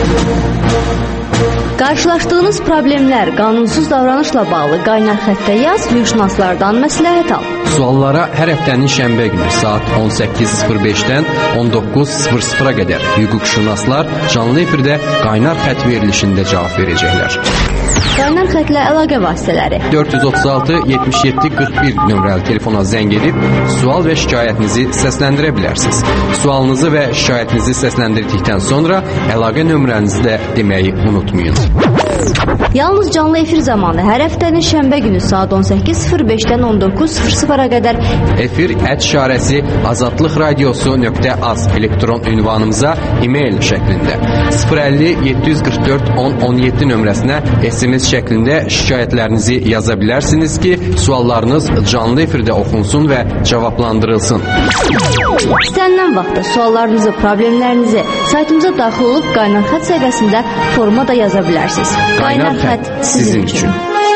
Qarşılaşdığınız problemlər, qanunsuz davranışla bağlı qaynar xəttə yaz, hüquqşünaslardan məsləhət al. Suallara hər həftənin şənbə günü saat 18:05-dən 19:00-a qədər hüquqşünaslar canlı efirdə qaynar xətt verilişində cavab verəcəklər. Qaynar xətlə əlaqə vasitələri 436-77-41 nömrəli telefona zəng edib sual və şikayətinizi səsləndirə bilərsiniz. Sualınızı və şikayətinizi səsləndirdikdən sonra əlaqə nömrənizi də deməyi unutmayın. Yalnız canlı efir zamanı hər həftənin şənbə günü saat 18:05-dən 19:00-a qədər efir @azadlıqradiosu.az elektron ünvanımıza e-mail şəklində 050-744-1017 nömrəsinə SMS şəklində şikayətlərinizi yaza bilərsiniz ki, suallarınız canlı efirdə oxunsun və cavablandırılsın. İstənilən vaxtda suallarınızı, problemlərinizi saytımıza daxil olub qaynar xətt səhifəsində forma da yaza bilərsiniz. Qaynar xətt sizin üçün.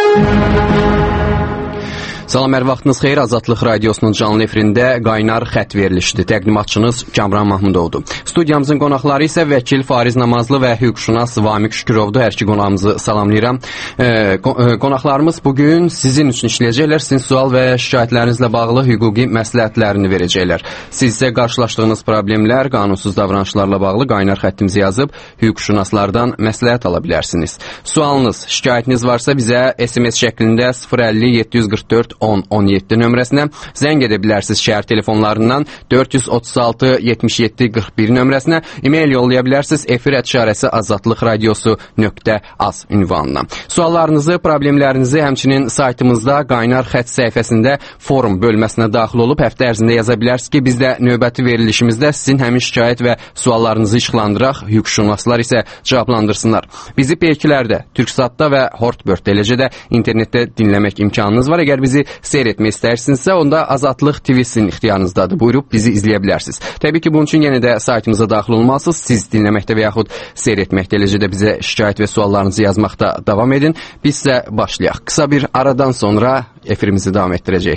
Salam, hər vaxtınız xeyir. Azadlıq Radiosunun canlı efirində qaynar xətt verilişdir. Təqdimatçınız Kamran Mahmudovdur. Studiyamızın qonaqları isə vəkil Fariz Namazlı və hüquqşünas Vamiq Şükürovdur. Hər iki qonağımızı salamlayıram. Qonaqlarımız bugün sizin üçün işləyəcəklər. Sizin sual və şikayətlərinizlə bağlı hüquqi məsləhətlərini verəcəklər. Siz isə qarşılaşdığınız problemlər, qanunsuz davranışlarla bağlı qaynar xəttimizi yazıb hüquqşünaslardan məsləhət ala bilərsiniz. Sualınız, şikayətiniz varsa bizə SMS şəklində 050-744-1017 nömrəsinə zəng edə bilərsiniz. Şəhər telefonlarından 436-77-41 nömrəsinə e-mail yollaya bilərsiniz. efir@azadlıqradiosu.az ünvanına. Suallarınızı, problemlərinizi həmçinin saytımızda qaynar xətt səhifəsində forum bölməsinə daxil olub həftə ərzində yaza bilərsiniz ki, biz də növbəti verilişimizdə sizin həmin şikayət və suallarınızı işıqlandıraq, hüquqşünaslar isə cavablandırsınlar. Bizi P2-lərdə, Türksatda və Hortbörtdə, eləcə də internetdə dinləmək imkanınız var. Əgər bizi seyr etmək istərsinizsə, onda Azadlıq TV-sinin ixtiyarınızdadır. Buyurub bizi izləyə bilərsiniz. Təbii ki, bunun üçün yenə də saytımıza daxil olmalısınız. Siz dinləməkdə və yaxud seyr etməkdə, eləcə də bizə şikayət və suallarınızı yazmaqda davam edin. Biz isə başlayaq. Qısa bir aradan sonra efirimizi davam etdirəcəyik.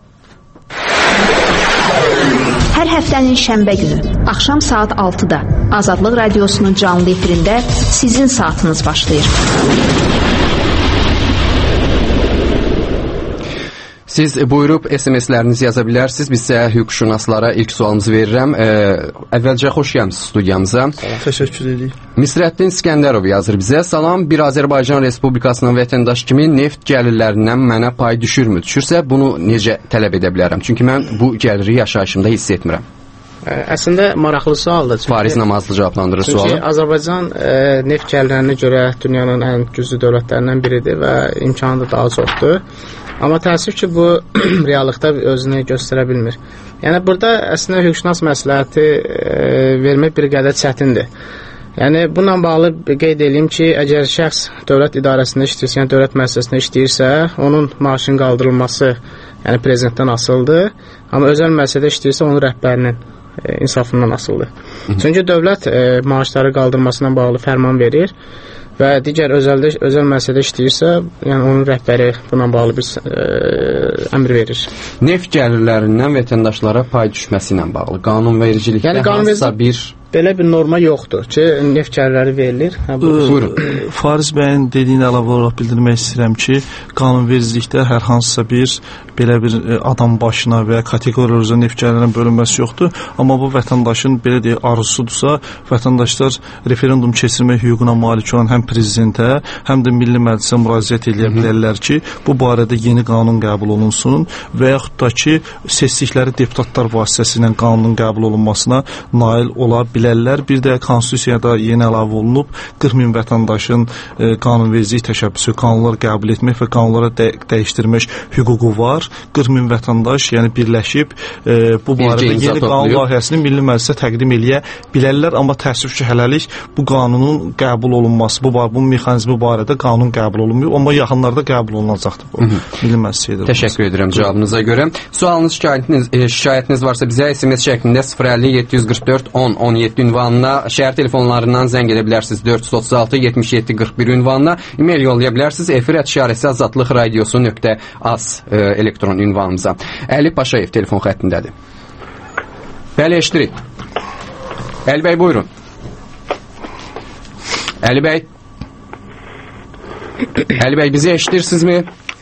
Hər həftənin şənbə günü axşam saat 6-da Azadlıq Radiosunun canlı efirində sizin saatınız başlayır. Siz buyurub SMS-lərinizi yaza bilərsiniz. Biz isə hüquqşünaslara ilk sualımızı verirəm. Əvvəlcə xoş gəlmisiniz studiyamıza. Təşəkkür edirik. Misrəddin İskəndərov yazır bizə. Salam, bir Azərbaycan Respublikasının vətəndaşı kimi neft gəlirlərindən mənə pay düşürmü? Düşürsə bunu necə tələb edə bilərəm? Çünki mən bu gəliri yaşayışımda hiss etmirəm. Əslində maraqlı sualdır. Fariz Namazlı cavablandırır sualı. Çünki Azərbaycan neft gəlirlərinə görə dünyanın ən güclü dövlətlərindən biridir və imkanı da daha çoxdur. Amma təəssüf ki, bu reallıqda özünü göstərə bilmir. Yəni, burada əslində hüquqşünas məsləhəti vermək bir qədər çətindir. Yəni, bununla bağlı qeyd edeyim ki, əgər şəxs dövlət idarəsində işləyirsə, yəni dövlət müəssisəsində işləyirsə, onun maaşının qaldırılması yəni prezidentdən asılıdır. Amma özəl müəssisədə işləyirsə, onun rəhbərinin insafından asılıdır. Çünki dövlət maaşları qaldırmasına bağlı fərman verir və digər özəl müəssisədə işləyirsə, yəni onun rəhbəri buna bağlı bir əmr verir. Neft gəlirlərindən vətəndaşlara pay düşməsi ilə bağlı qanunvericilikdə yəni, hansısa bir belə bir norma yoxdur ki, neft gəlirləri verilir. Buyurun. Fariz bəyin dediyini əlavə olaraq bildirmək istəyirəm ki, qanunvericilikdə hər hansısa bir belə bir adam başına və ya kateqoriyaya neft gəlirlərinin bölünməsi yoxdur. Amma bu vətəndaşın belə deyək arzusudursa, vətəndaşlar referendum keçirmək hüququna malik olan həm prezidentə, həm də Milli Məclisə müraciət edə bilərlər ki, bu barədə yeni qanun qəbul olunsun və yaxud da ki, seçdikləri deputatlar vasitəsilə qanunun qəbul olunmasına nail ola bilərlər. Bir də konstitusiyada yeni əlavə olunub 40.000 vətəndaşın qanunvericilik təşəbbüsü, qanunlar qəbul etmək və qanunlara dəyişdirmək hüququ var. 40.000 vətəndaş yəni birləşib bu barədə yeni qanun layihəsini Milli Məclisə təqdim eləyə bilərlər. Amma təəssüf ki, hələlik bu qanunun qəbul olunması, bu mexanizmi barədə qanun qəbul olunmuyor. Amma yaxınlarda qəbul olunacaqdır bu Milli Məclisə. Təşəkkür edirəm cavabınıza görə. Sualınız, şikayətiniz varsa bizə SMS şəklində 050-744-1017 ünvanına, şəhər telefonlarından zəng edə bilərsiniz 436-77-41 ünvanına, e-mail yollaya bilərsiniz efir@azadlıqradiosu.az elektron ünvanımıza. Əli Paşayev telefon xəttindədir. Bəli, eşidirik. Əli bəy, buyurun. Əli bəy. Əli bəy, bizi eşidirsinizmi?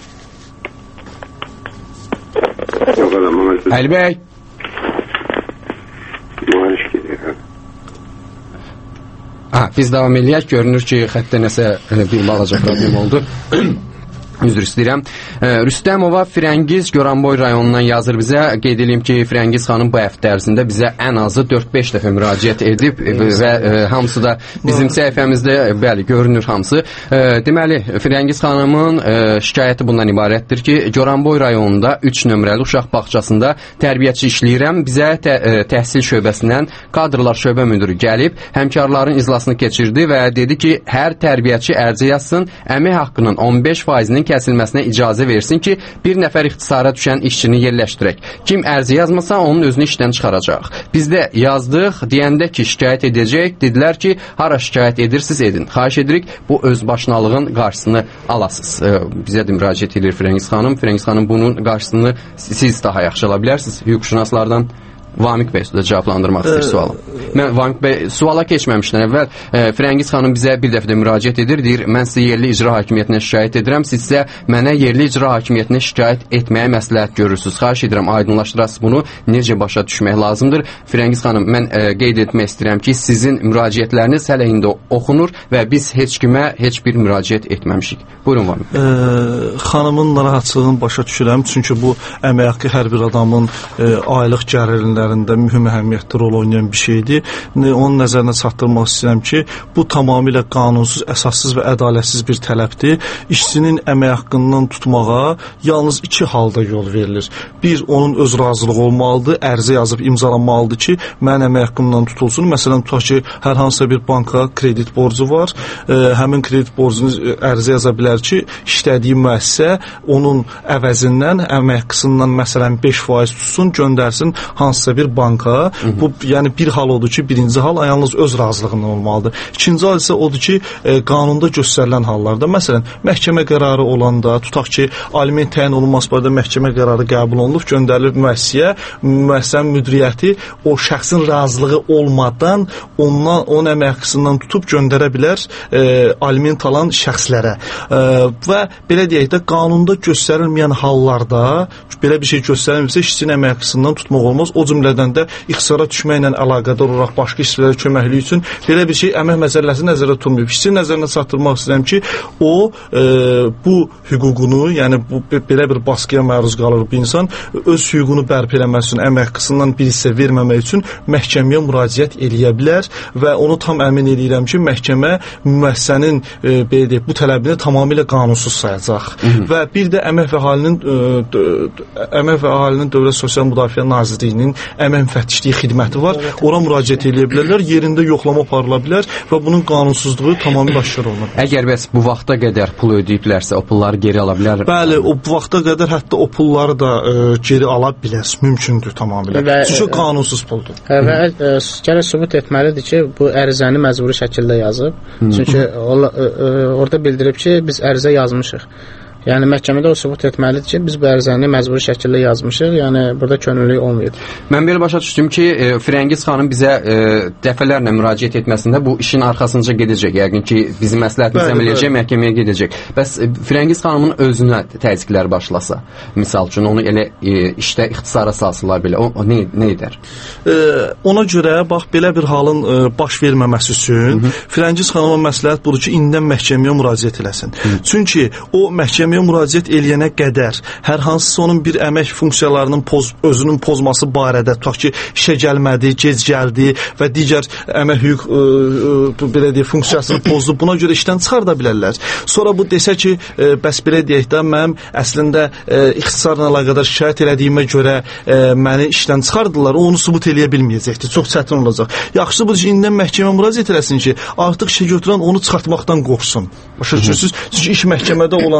Əli bəy. Biz davam eləyək. Görünür ki, xəttə nəsə bir balaca problem oldu. Üzr istəyirəm. Rüstəmova Firəngiz Goranboy rayonundan yazır bizə. Qeyd edeyim ki, Firəngiz xanım bu həftə ərzində bizə ən azı 4-5 dəfə müraciət edib və hamısı da bizim səhifəmizdə, bəli, görünür hamısı. Deməli, Firəngiz xanımın şikayəti bundan ibarətdir ki, Goranboy rayonunda 3 nömrəli uşaq bağçasında tərbiyəçi işləyirəm. Bizə təhsil şöbəsindən kadrlar şöbə müdürü gəlib, həmkarların iclasını keçirdi və dedi ki, hər tərbiyəçi ərizə yazsın, əmək haqqının 15%-nin kəsilməsinə icazə versin ki, bir nəfər ixtisara düşən işçini yerləşdirək. Kim ərizə yazmasa, onun özünü işdən çıxaracaq. Biz də yazdıq, deyəndə ki, şikayət edəcək, dedilər ki, hara şikayət edirsiniz, edin. Xahiş edirik, bu özbaşınalığın qarşısını alasınız. Bizə də müraciət edir Firəngiz xanım. Firəngiz xanım, bunun qarşısını siz daha yaxşı ala bilərsiniz, hüquqşünaslardan. Vamik bəy də cavablandırmaq istəyir sualı. Mən Vamik bəy suala keçməmişdən əvvəl Firəngiz xanım bizə bir dəfə də müraciət edir. Deyir, mən sizə yerli icra hakimiyyətinə şikayət edirəm. Siz isə mənə yerli icra hakimiyyətinə şikayət etməyə məsləhət görürsünüz. Xahiş edirəm, aydınlaşdırasınız bunu. Necə başa düşmək lazımdır? Firəngiz xanım, mən qeyd etmək istəyirəm ki, sizin müraciətləriniz hələ indi oxunur və biz heç kimə heç bir müraciət etməmişik. Buyurun Vamik bəy. Xanımın narahatlığını başa düşürəm. Çünki bu əmək haqqı hər bir adamın aylıq gəlirində mühüm əhəmiyyətli rol oynayan bir şeydir. Onun nəzərinə çatdırmaq istəyirəm ki, bu tamamilə qanunsuz, əsassız və ədalətsiz bir tələbdir. İşçinin əmək haqqından tutmağa yalnız 2 halda yol verilir. Bir, onun öz razılığı olmalıdır, ərizə yazıb imzalanmalıdır ki, mənim əmək haqqımdan tutulsun. Məsələn, tutaq ki, hər hansısa bir banka kredit borcu var. Həmin kredit borcunu ərizə yaza bilər ki, işlədiyi müəssisə onun əvəzindən, əmək haqqısından məsələn 5% tutsun, göndərsin hansısa bir banka. Bu, yəni bir hal odur ki, birinci hal yalnız öz razılığından olmalıdır. İkinci hal isə odur ki, qanunda göstərilən hallarda, məsələn, məhkəmə qərarı olanda, tutaq ki, aliment təyin olunması barədə məhkəmə qərarı qəbul olunub, göndərilir müəssisəyə, müəssisənin müdiriyyəti o şəxsin razılığı olmadan onun əmək haqqısından tutub göndərə bilər aliment alan şəxslərə. Və belə deyək də, qanunda göstərilməyən hallarda, belə bir şey göstərilmirsə, işçinin əmək haqqısından tutmaq olmaz. O cümlədən də ixtisara düşməklə əlaqədar olaraq başqa işçilərə köməkliyi üçün belə bir şey əmək məcəlləsi nəzərdə tutulmayıb. İşçinin nəzərinə çatdırmaq istəyirəm ki, o bu hüququnu, yəni belə bir baskıya məruz qalır bu insan, öz hüququnu bərpa eləmək üçün əmək haqqısından bir hissə verməmək üçün məhkəməyə müraciət eləyə bilər və onu tam əmin eləyirəm ki, məhkəmə müəssisənin belə deyək, bu tələbini tamamilə qanunsuz sayacaq. Və bir də Əmək və Əhalinin Dövlət Sosial Müdafiə Nazirliyinin əmək müfəttişliyi xidməti var. Ora müraciət edə bilərlər, yerində yoxlama aparıla bilər və bunun qanunsuzluğu tamamilə aşkar olunur. Əgər bəs bu vaxta qədər pul ödəyiblərsə, o pulları geri ala bilər? Bəli, o bu vaxta qədər hətta o pulları da geri ala bilər, mümkündür tamamilə. Çünki qanunsuz puldur. Və gərək sübut etməlidir ki, bu ərizəni məcburi şəkildə yazıb. Çünki orada bildirib ki, biz ərizə yazmışıq. Yəni məhkəmədə o sübut etməlidir ki, biz bu ərizəni məcburi şəkildə yazmışıq. Yəni burada könüllülük olmayıb. Mən belə başa düşdüm ki, Firəngiz xanım bizə dəfələrlə müraciət etməsində bu işin arxasınca gedəcək. Yəqin ki, bizim məsləhətimiz əməl edəcək, məhkəməyə gedəcək. Bəs Firəngiz xanımın özünə təzyiqlər başlasa, misal üçün onu elə işdə ixtisara salsınlar belə, o nə edər? Ona görə bax belə bir halın baş verməməsi üçün Firəngiz xanıma məsləhət budur ki, indidən məhkəməyə müraciət eləsin. Çünki o məhkəməyə müraciət eləyənə qədər hər hansısa onun bir əmək funksiyalarının özünün pozması barədə, tutaq ki, işə gəlmədi, gec gəldi və digər əmək hüquq belə deyək, funksiyasını pozdu, buna görə işdən çıxarda bilərlər. Sonra bu desə ki, bəs belə deyək də, mənim əslində ixtisarla əlaqədar şikayət elədiyimə görə məni işdən çıxardılar, onu sübut eləyə bilməyəcəkdir. Çox çətin olacaq. Yaxşısı budur ki, indidən məhkəmə müraciət eləsin ki, artıq işə götürən onu çıxartmaqdan qorxsun. Başa düşürsünüz? Çünki iş məhkəmədə olanda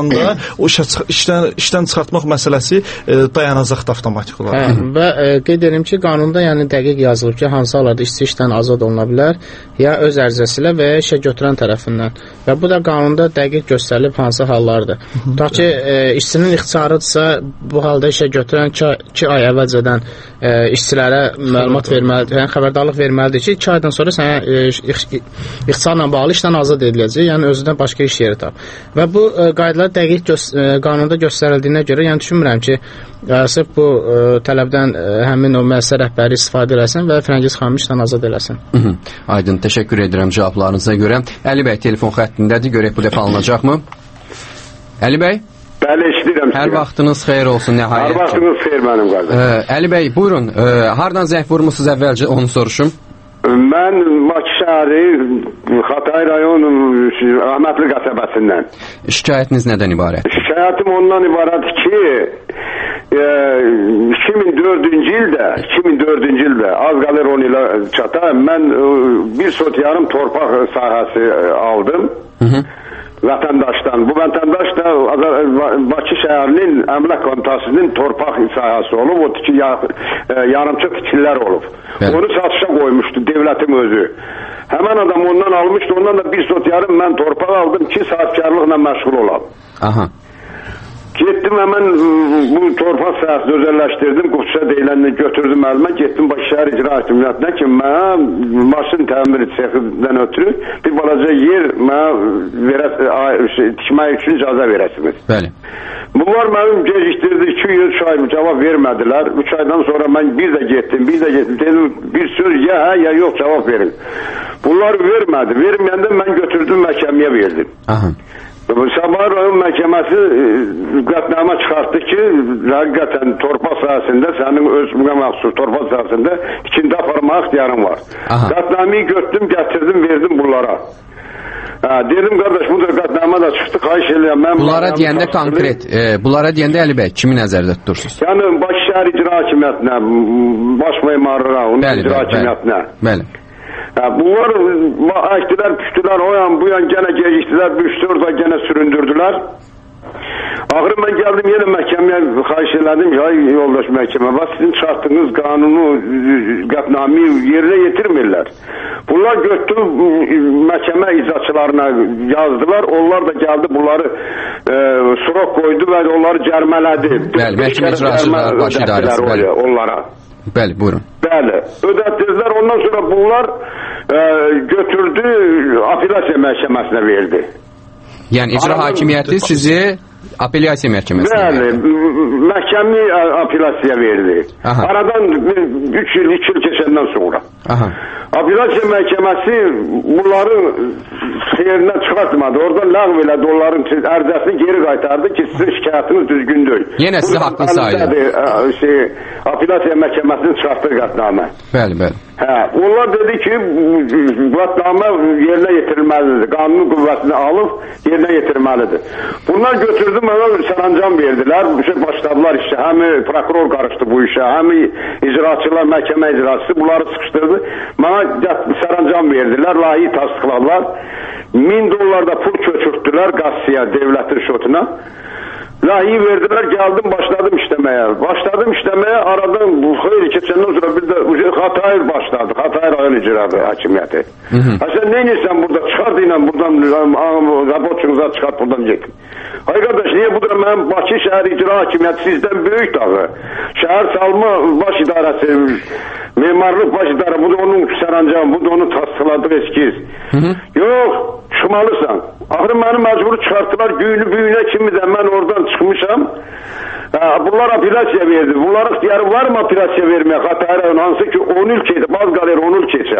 o işdən çıxartmaq məsələsi dayanacaqda avtomatik olaraq. Və qeyd edim ki, qanunda yəni dəqiq yazılıb ki, hansı hallarda işçi işdən azad oluna bilər, ya öz ərizəsi ilə və ya işə götürən tərəfindən. Və bu da qanunda dəqiq göstərilib hansı hallardır. Ta ki, işçinin ixtisarıdırsa, bu halda işə götürən 2 ay əvvəlcədən işçilərə məlumat verməlidir, yəni xəbərdarlıq verməlidir ki, 2 aydan sonra sənə ixtisarla bağlı işdən azad ediləcək, yəni özündən başqa iş yeri tap. Və bu qaydalar dəqiq qanunda göstərildiyinə görə, yəni düşünmürəm ki, sırf bu tələbdən həmin o müəssisə rəhbəri istifadə eləsin və Firəngiz xanımı işdən azad eləsin. Aydın, təşəkkür edirəm cavablarınıza görə. Əli bəy telefon xəttindədir, görək bu dəfə alınacaqmı? Əli bəy? Bəli, eşidirəm. Hər vaxtınız xeyir olsun, nəhayət. Hər vaxtınız xeyir mənim qardaşım. Əli bəy, buyurun, hardan zəng vurmusunuz əvvəlcə, onu soruşum. Mən Bakı şəhəri Xatay rayonu Əhmədli qəsəbəsindən. Şikayətiniz nədən ibarət? Şikayətim ondan ibarətdir ki, 2004-cü ildə az qalır 10 ilə çata, mən bir sot yarım torpaq sahəsi aldım. Vətəndaşdan. Bu vətəndaş da Bakı şəhərinin əmlak komitəsinin torpaq sahəsi olub, o ki yarımçıq tikilər olub. Onu satışa qoymuşdu devlətin özü. Həmən adam ondan almışdı, ondan da bir sot yarım mən torpaq aldım ki, sahibkarlıqla məşğul olam. Aha. Getdim həmən bu torpaq sahəsini özəlləşdirdim, Qufça deyiləni götürdüm əlimə, getdim Bakı şəhər icra hakimiyyətinə ki, mənə maşın təmiri sexindən ötürü bir balaca yer mənə tikmək üçün icazə verəsiniz. Bəli. Bunlar mənim gecikdirdi, 200 ay cavab vermədilər. 3 aydan sonra mən bir də getdim, dedim bir söz ya hə ya yox cavab verin. Bunlar vermədi, verməyəndə mən götürdüm məhkəməyə verdim. Aha. Sabah rayon məhkəməsi qətnamə çıxartdı ki, həqiqətən torpaq sahəsində, sənin öz məxsus torpaq sahəsində ikinci aparma ixtiyarın var. Qətnaməyi götürdüm, gətirdim, verdim bunlara. Dedim, qardaş, bu da qətnamə da çıxdı, xahiş edirəm. Bunlara deyəndə konkret, bunlara deyəndə Əli bəy, kimi nəzərdə tutursunuz? Yəni, Bakı şəhər icra hakimiyyətinə, baş memarlığa, onun icra hakimiyyətinə. Bəli. Bunlar açtılar, püstülər, o yan bu yan gene geciktiler, 3-4 ay gene süründürdüler. Ahırı ben geldim yine məhkəməyə xahiş elədim ya yoldaş məhkəmə. Bax sizin çıxartdığınız qanunu, qətnameyi yerinə yetirmirlər. Bunlar götürdü məhkəmə icraçılarına yazdılar. Onlar da geldi bunları surok koydu ve onları cərmələdi. Bəli, məhkəmə icraçıları baş idarəsi. Bəli. Onlara. Bəli, buyurun. Bəli, ödətdirdiler. Ondan sonra bunlar götürdü apellyasiya məhkəməsinə verdi. Yəni icra hakimiyyəti sizi apellyasiya məhkəməsinə verdi. Bəli, məhkəmi apellyasiya verdi. Aha. Aradan 3 il, 2 il keçəndən sonra. Aha. Apellyasiya məhkəməsi bunları xeyrinə çıxartmadı. Oradan ləğv elədi, onların ərizəsini geri qaytardı ki, sizin şikayətiniz düzgün deyil. Yenə sizə haqqın sayılır. Apellyasiya məhkəməsinin çıxartdığı qətnamə. Bəli, bəli. Onlar dedi ki, qətnamə yerinə yetirilməlidir. Qanunun qüvvəsini alıb yerinə yetirməlidir. Bunlar götürdü, mənə sərəncam verdilər. Başladılar işə. Həmi prokuror qarışdı bu işə, həmi icraçılar, məhkəmə icraçısı bunları sıxışdırdı. Mənə sərəncam verdilər, layihə tasdiqladılar. $1000 da pul köçürtdülər qassiya, devlətin şotuna. Layihə verdilər, gəldim, başladım işləməyə. Aradan bu xeyli keçəndən sonra bir də Xatay başladı. Xatay rayon icra hakimiyyəti. Sən nə edirsən burada? Çıxart ilə buradan, rabotçunuza çıxart buradan get. Ay qardaş, niyə bu da mənim Bakı şəhər icra hakimiyyəti sizdən böyük dağı? Şəhər salma baş idarəsi, memarlıq baş idarə, bu da onun sərəncamı, bu da onun tasdiqladığı eskiz. Yox, çıxmalısan. Axırı məni məcburi çıxartdılar, büyünə kimi də mən oradan çıxmışam. Bunlar apellyasiya verdi. Bunların ixtiyarı var mı apellyasiya verməyə? Xatay rayon hansı ki 10 il keçə, baz qalır 10 il keçə.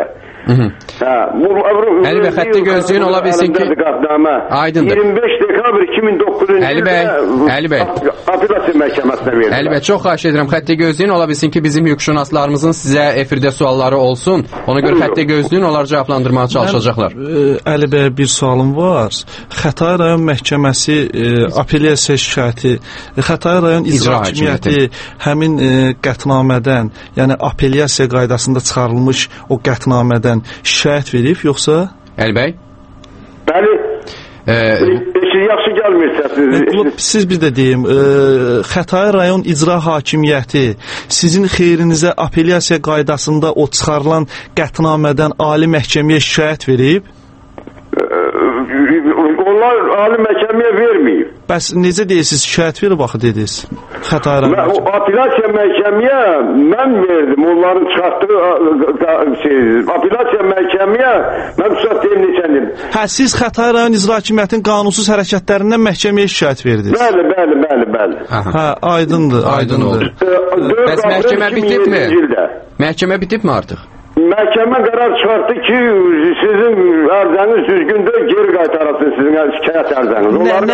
Əli bəy, xəttə gözləyin ola bilsin ki, aydındır. 25 dekabr 2009-cu ildə apellyasiya məhkəməsinə verdi. Əli bəy, çox xahiş edirəm, xəttə gözləyin ola bilsin ki, bizim hüquqşünaslarımızın sizə efirdə sualları olsun. Ona görə xəttə gözləyin, onları cavablandırmağa çalışacaqlar. Əli bəy, bir sualım var. Xatay rayon məhkəməsi apellyasiya şikayəti, Xatay rayon icra hakimiyyəti həmin qətnamədən, yəni apellyasiya qaydasında çıxarılmış o qətnamədən şikayət verib, yoxsa? Əli bəy? Bəli. yaxşı gəlmir səsiniz. Siz bir də deyim, Xətai rayon icra hakimiyyəti sizin xeyrinizə apellyasiya qaydasında o çıxarılan qətnamədən ali məhkəməyə şikayət verib? Onlar ali məhkəməyə verməyib. Bəs necə deyirsiniz, şikayət verib axı dediniz? Xətai rayon. O apellyasiya məhkəməyə mən verdim. Onların çıxartdığı apellyasiya məhkəməyə mən müsait deyim neçəndir. Hə, siz Xətai rayon icra hakimiyyətinin qanunsuz hərəkətlərindən məhkəməyə şikayət verdiniz. Bəli. Hə, aydındır. Bəs məhkəmə bitibmi? Məhkəmə bitibmi artıq? Məhkəmə qərar çıxartdı ki, sizin ərzəniz düzgündür, geri qaytarasın sizin şikayət ərzəniz.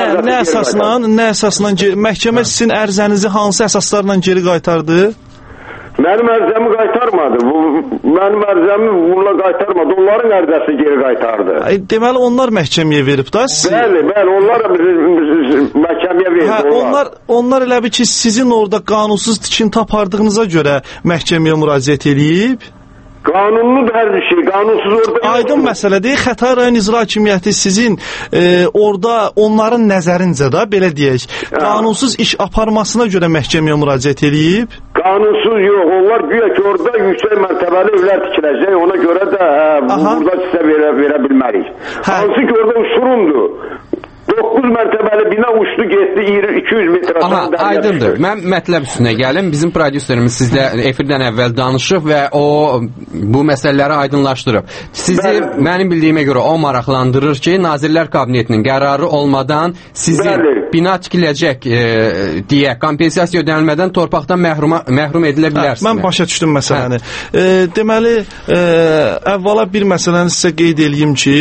Nə əsasla məhkəmə sizin ərzənizi hansı əsaslarla geri qaytardı? Mənim ərzəmi qaytarmadı. Mənim ərzəmi bununla qaytarmadı. Onların ərzəsi geri qaytardı. Deməli onlar məhkəməyə verib da siz? Bəli, onlar məhkəməyə verib. Onlar elə bir ki, sizin orada qanunsuz tikinti apardığınıza görə məhkəməyə müraciət edib? Qanunludur hər bir şey, qanunsuz orada... Aydın məsələdir, Xətai rayon icra hakimiyyəti sizin orada onların nəzərincə da, belə deyək, qanunsuz iş aparmasına görə məhkəməyə müraciət edib? Qanunsuz yox, onlar güya ki orada yüksək mərtəbəli evlər tikiləcək, ona görə də burada sizə verə bilmərik. Hansı ki orada uçurumdur. 9 mərtəbəli bina uçdu, getdi 200 metrə. Aydındır. Mən mətləb üstünə gəlim. Bizim prodüserimiz sizlə efirdən əvvəl danışıb və o bu məsələləri aydınlaşdırıb. Sizi mənim bildiyimə görə o maraqlandırır ki, Nazirlər Kabinetinin qərarı olmadan sizin bina tikiləcək deyə kompensasiya ödənilmədən torpaqdan məhrum edilə bilərsiniz. Mən başa düşdüm məsələni. Deməli, əvvəla bir məsələni sizə qeyd edeyim ki,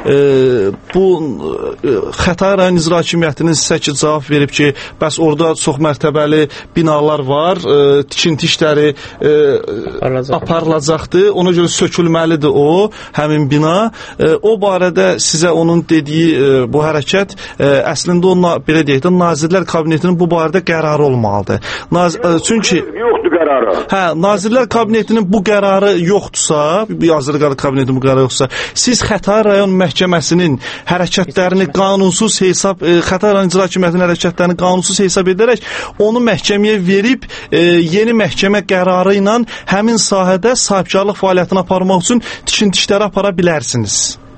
bu Xətai rayon icra hakimiyyətinin sizə ki cavab verib ki, bəs orada çox mərtəbəli binalar var, tikinti işləri aparılacaqdır, ona görə sökülməlidir o, həmin bina. O barədə sizə onun dediyi bu hərəkət əslində onunla, belə deyək də, Nazirlər Kabinetinin bu barədə qərarı olmalıdır. Çünki yoxdur qərarı. Hə, Nazirlər Kabinetinin bu qərarı yoxdursa, Nazirlər Kabinetinin bu qərarı yoxdursa, siz Xətai rayon məhkəməsinin hərəkətlərini qanunsuz hesab, Xətai rayon icra hakimiyyətinin hərəkətlərini qanunsuz hesab edərək onu məhkəməyə verib yeni məhkəmə qərarı ilə həmin sahədə sahibkarlıq fəaliyyətini aparmaq üçün tikinti işləri apara bilərsiniz.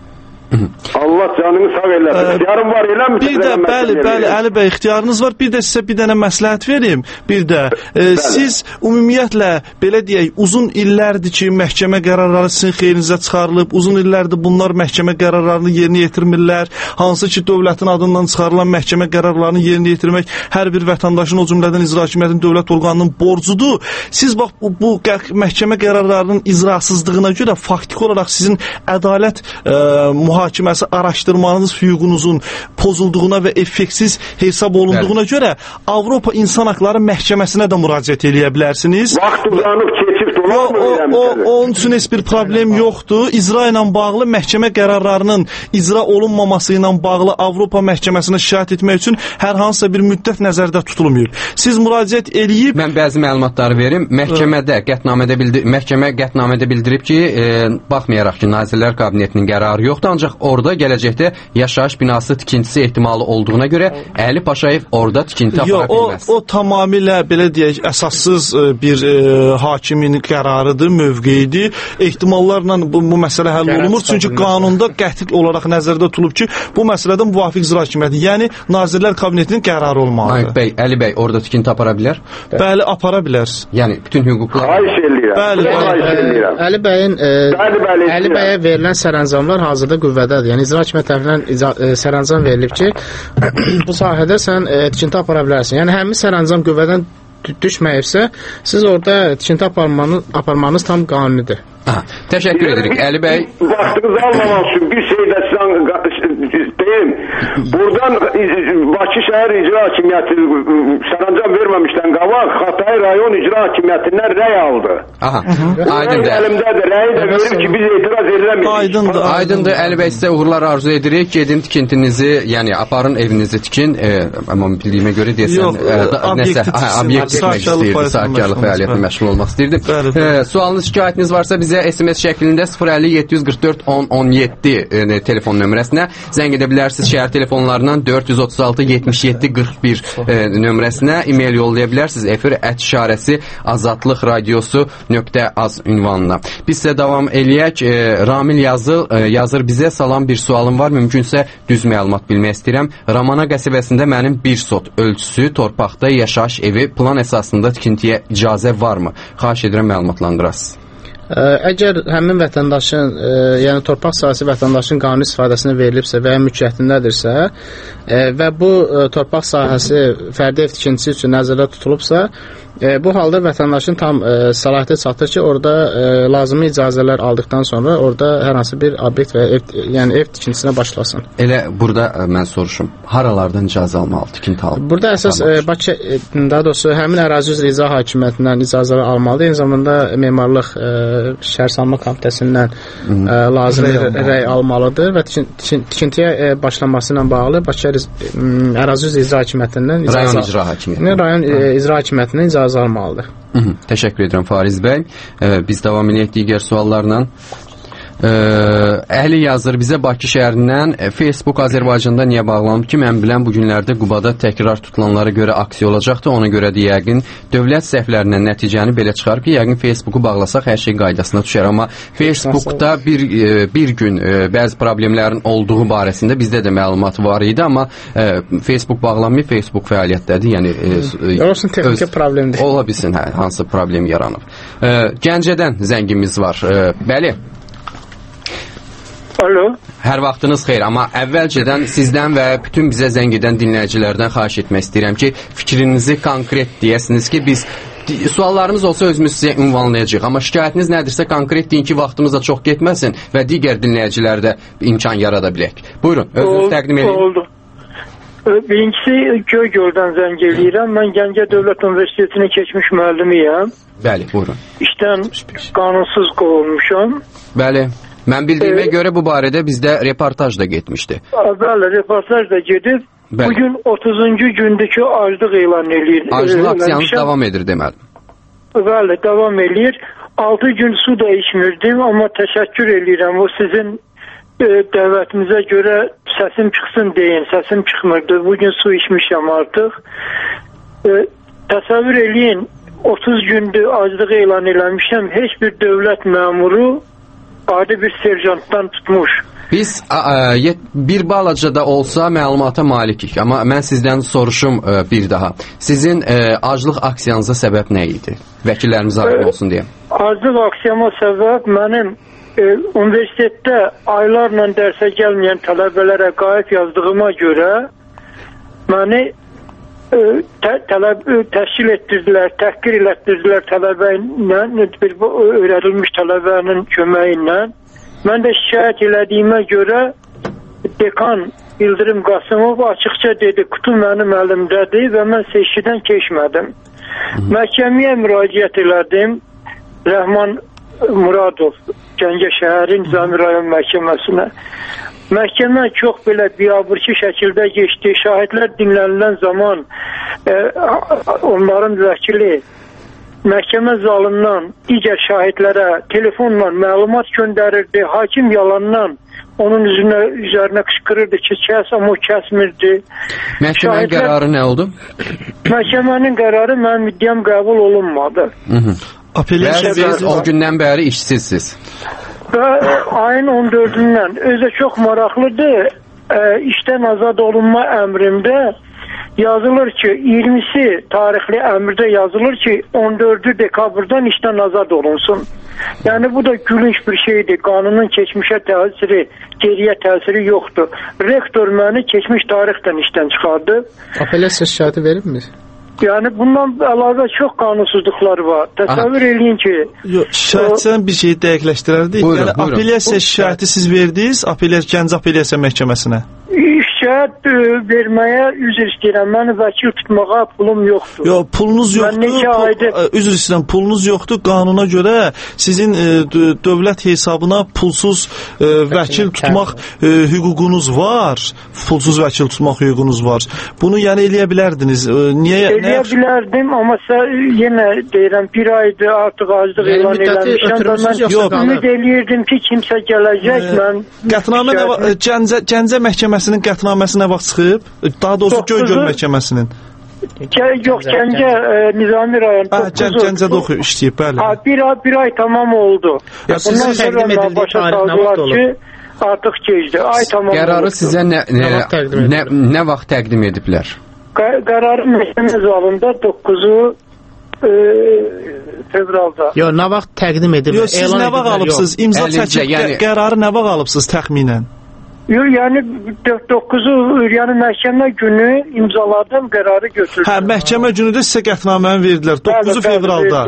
Allah canını sağ eləsin. İxtiyarım var eləmi? Bir də bəli, Əli bəy, ixtiyarınız var. Bir də sizə bir dənə məsləhət verim. Bir də siz ümumiyyətlə belə deyək, uzun illərdir ki, məhkəmə qərarları sizin xeyrinizə çıxarılıb, uzun illərdir bunlar məhkəmə qərarlarını yerinə yetirmirlər. Hansı ki, dövlətin adından çıxarılan məhkəmə qərarlarını yerinə yetirmək hər bir vətəndaşın, o cümlədən icra hakimiyyətinin dövlət orqanının borcudur. Siz bax bu məhkəmə qərarlarının icrasızlığına görə faktiki olaraq sizin ədalət mühakiməsi araşdırmanız hüququnuzun pozulduğuna və effektsiz hesab olunduğuna görə Avropa İnsan Haqları Məhkəməsinə də müraciət edə bilərsiniz. Vaxt uzanıb keçib onun üçün heç bir problem yoxdur. İcra ilə bağlı məhkəmə qərarlarının icra olunmaması ilə bağlı Avropa Məhkəməsinə şikayət etmək üçün hər hansısa bir müddət nəzərdə tutulmuyor. Siz müraciət eləyib... Mən bəzi məlumatları verim. Məhkəmə qətnamədə bildirib ki, baxmayaraq ki, Nazirlər Kabinetinin qərarı yoxdur, ancaq orada gələcəkdə yaşayış binası tikintisi ehtimalı olduğuna görə Əli Paşayev orada tikinti apara bilməz. O tamamilə, belə deyək, əsassız bir hakimin qərarıdır, mövqeyidir. Ehtimallarla bu məsələ həll olunmur. Çünki qanunda qəti olaraq nəzərdə tutulub ki, bu məsələdə müvafiq icra hakimiyyəti, yəni Nazirlər Kabinetinin qərarı olmalıdır. Əli bəy, orada tikinti apara bilər? Bəli, apara bilər. Yəni, bütün hüquqlar... Xahiş edirəm. Əli bəyə verilən sərəncamlar hazırda qüvvədədir. Yəni icra hakimiyyəti tərəfindən sərəncam verilib ki, bu sahədə sən tikinti apara bilərsən. Yəni həmin sərəncam qüvvədən düşməyibsə, siz orada tikinti aparmanız tam qanunidir. Təşəkkür edirik. Əli bəy... Vaxtınızı almamaq üçün bir şey də deyim. Buradan Bakı şəhər icra hakimiyyəti sərəncam verməmişdən qabaq Xətai rayon icra hakimiyyətindən rəy aldı. Aydındır. Əlimdədir. Rəyi də verir ki, biz etiraz ediləmirik. Aydındır. Əli bəy, sizə uğurlar arzu edirik. Gedin tikintinizi, yəni aparın evinizi tikin. Amma bildiyimə görə deyəsən, obyekt tikmək istəyirdi. Sahibkarlıq fəaliyyətində məşğul olmaq istəyirdi. Sualınız, şikayətiniz varsa bizə SMS şəklində 050-744-1017 telefon nömrəsinə zəng edə bilərsiniz. Şəhər telefonu telefonlarından 436 77 41 nömrəsinə e-mail yollaya bilərsiniz. Efir @azadlıqradiosu.az ünvanına. Biz sizə davam eləyək. Ramil yazır bizə salam, bir sualım var. Mümkünsə düz məlumat bilmək istəyirəm. Ramana qəsəbəsində mənim 1 sot ölçüsü torpaqda yaşayış evi plan əsasında tikintiyə icazə varmı? Xahiş edirəm məlumatlandırasınız. Əgər həmin vətəndaşın, yəni torpaq sahəsi vətəndaşın qanuni istifadəsinə verilibsə və ya mülkiyyətindədirsə və bu torpaq sahəsi fərdi ev tikintisi üçün nəzərdə tutulubsa, bu halda vətəndaşın tam səlahiyyəti çatır ki, orada lazımi icazələr aldıqdan sonra orada hər hansı bir obyekt və yəni ev tikintisinə başlasın. Elə burada mən soruşum, haralardan icazə almalı, tikinti almalı? Burada əsas Bakı, daha doğrusu həmin ərazi üzrə icra hakimiyyətindən icazələr almalıdır. Eyni zamanda memarlıq şəhərsalma komitəsindən lazım rəy almalıdır və tikintiyə başlaması ilə bağlı Bakı ərazi üzrə icra hakimiyyətindən rayon icra hakimiyyətindən icazə almalıdır. Təşəkkür edirəm Fariz bəy. Biz davam edək digər suallarla. Əhli yazır bizə Bakı şəhərindən Facebook Azərbaycanda niyə bağlanıb ki, mən bilən bu günlərdə Qubada təkrar tutulanlara görə aksiya olacaqdı, ona görə də yəqin dövlət səhvlərindən nəticəni belə çıxarıb ki, yəqin Facebooku bağlasaq hər şey qaydasına düşər, amma Facebookda bir gün bəzi problemlərin olduğu barəsində bizdə də məlumat var idi, amma Facebook bağlanmayıb, Facebook fəaliyyətdədir, yəni olsun texniki problemdir. Ola bilsin, hansı problem yaranıb. Gəncədən zəngimiz var. Bəli. Alo. Hər vaxtınız xeyr, amma əvvəlcədən sizdən və bütün bizə zəng edən dinləyicilərdən xahiş etmək istəyirəm ki, fikrinizi konkret deyəsiniz ki, biz suallarımız olsa özümüz sizə ünvanlayacağıq, amma şikayətiniz nədirsə konkret deyin ki, vaxtımız da çox getməsin və digər dinləyicilərdə imkan yarada bilək. Buyurun, özünüz təqdim edin. Oldu. Birincisi Göygöldən zəng eləyirəm. Mən Gəncə Dövlət Universitetinin keçmiş müəllimiyəm. Bəli, buyurun. İşdən qanunsuz qovulmuşam. Bəli. Mən bildiyimə görə bu barədə bizdə reportaj da getmişdi. Bəli, reportaj da gedib. Bəli. Bugün 30-cu gündür ki, aclıq elan eləyir. Aclıq aksiyanız davam edir deməli. Bəli, davam eləyir. 6 gün su da içmirdim, amma təşəkkür eləyirəm. O sizin dəvətimizə görə səsim çıxsın deyin. Səsim çıxmırdı. Bugün su içmişəm artıq. Təsəvvür eləyin, 30 gündür aclıq elan eləmişəm. Heç bir dövlət məmuru adi bir serjantdan tutmuş. Biz bir balaca da olsa məlumata malikik, amma mən sizdən soruşum bir daha. Sizin aclıq aksiyanıza səbəb nə idi? Vəkillərimiz aydın olsun deyə. Aclıq aksiyama səbəb mənim universitetdə aylarla dərsə gəlməyən tələbələrə qayıt yazdığıma görə məni təşkil etdirdilər, təhqir elətdirdilər tələbə ilə, bir öyrədilmiş tələbənin köməyi ilə. Mən də şikayət elədiyimə görə dekan İldırım Qasımov açıqca dedi, qutu mənim əlimdədir və mən seçkidən keçmədim. Məhkəməyə müraciət elədim, Rəhman Muradov, Gəncə şəhəri Nizami rayon məhkəməsinə. Məhkəmə çox belə biabırçı şəkildə geçdi. Şahidlər dinlənilən zaman onların vəkili məhkəmə zalından digər şahidlərə telefonla məlumat göndərirdi. Hakim yalandan onun üzərinə qışqırırdı ki, kəs, amma o kəsmirdi. Məhkəmənin qərarı nə oldu? Məhkəmənin qərarı mənim iddiam qəbul olunmadı. Və siz o gündən bəri işsizsiz. Və ayın 14-dən özü çox maraqlıdır. İşdən azad olunma əmrində yazılır ki, 20-si tarixli əmrdə yazılır ki, 14 dekabrdan işdən azad olunsun. Yəni bu da gülünç bir şeydir. Qanunun keçmişə təsiri, geriyə təsiri yoxdur. Rektor məni keçmiş tarixdən işdən çıxardı. Apellyasiya şikayəti veribmi? Yəni bundan əlavə çox qanunsuzluqlar var. Təsəvvür eləyin ki... Şikayətçidən bir şeyi dəqiqləşdirərdik. Yəni apellyasiya şikayəti siz verdiniz Gəncə Apellyasiya Məhkəməsinə. Şikayət verməyə üzr istəyirəm. Məni vəkil tutmağa pulum yoxdur. Yox, pulunuz yoxdur. Üzr istəyirəm, pulunuz yoxdur. Qanuna görə sizin dövlət hesabına pulsuz vəkil tutmaq hüququnuz var. Pulsuz vəkil tutmaq hüququnuz var. Bunu yəni eləyə bilərdiniz. Niyə? Eləyə bilərdim, amma yenə deyirəm, bir aydır artıq aclıq elan eləmişəm və mən ümid eləyirdim ki, kimsə gələcək. Qətnamə Gəncə məhkəməsinin qətnamə məhkəməsi nə vaxt çıxıb? Daha doğrusu Göygöl məhkəməsinin. Yox, Gəncə Nizami rayon. Gəncədə oxuyub, işləyib, bəli. Bir ay tamam oldu. Bundan sonra başa saldılar ki, artıq gecdir. Ay tamam. Qərarı sizə nə vaxt təqdim ediblər? Qərarı məhkəmə zalında 9-u fevralda. Yox, nə vaxt təqdim ediblər? Yox, siz nə vaxt alıbsınız? İmza çəkib qərarı nə vaxt alıbsınız təxminən? Yox, yəni 9-u, yəni məhkəmə günü imzaladım, qərarı götürdüm. Hə, məhkəmə günü də sizə qətnaməni verdilər, 9 fevralda.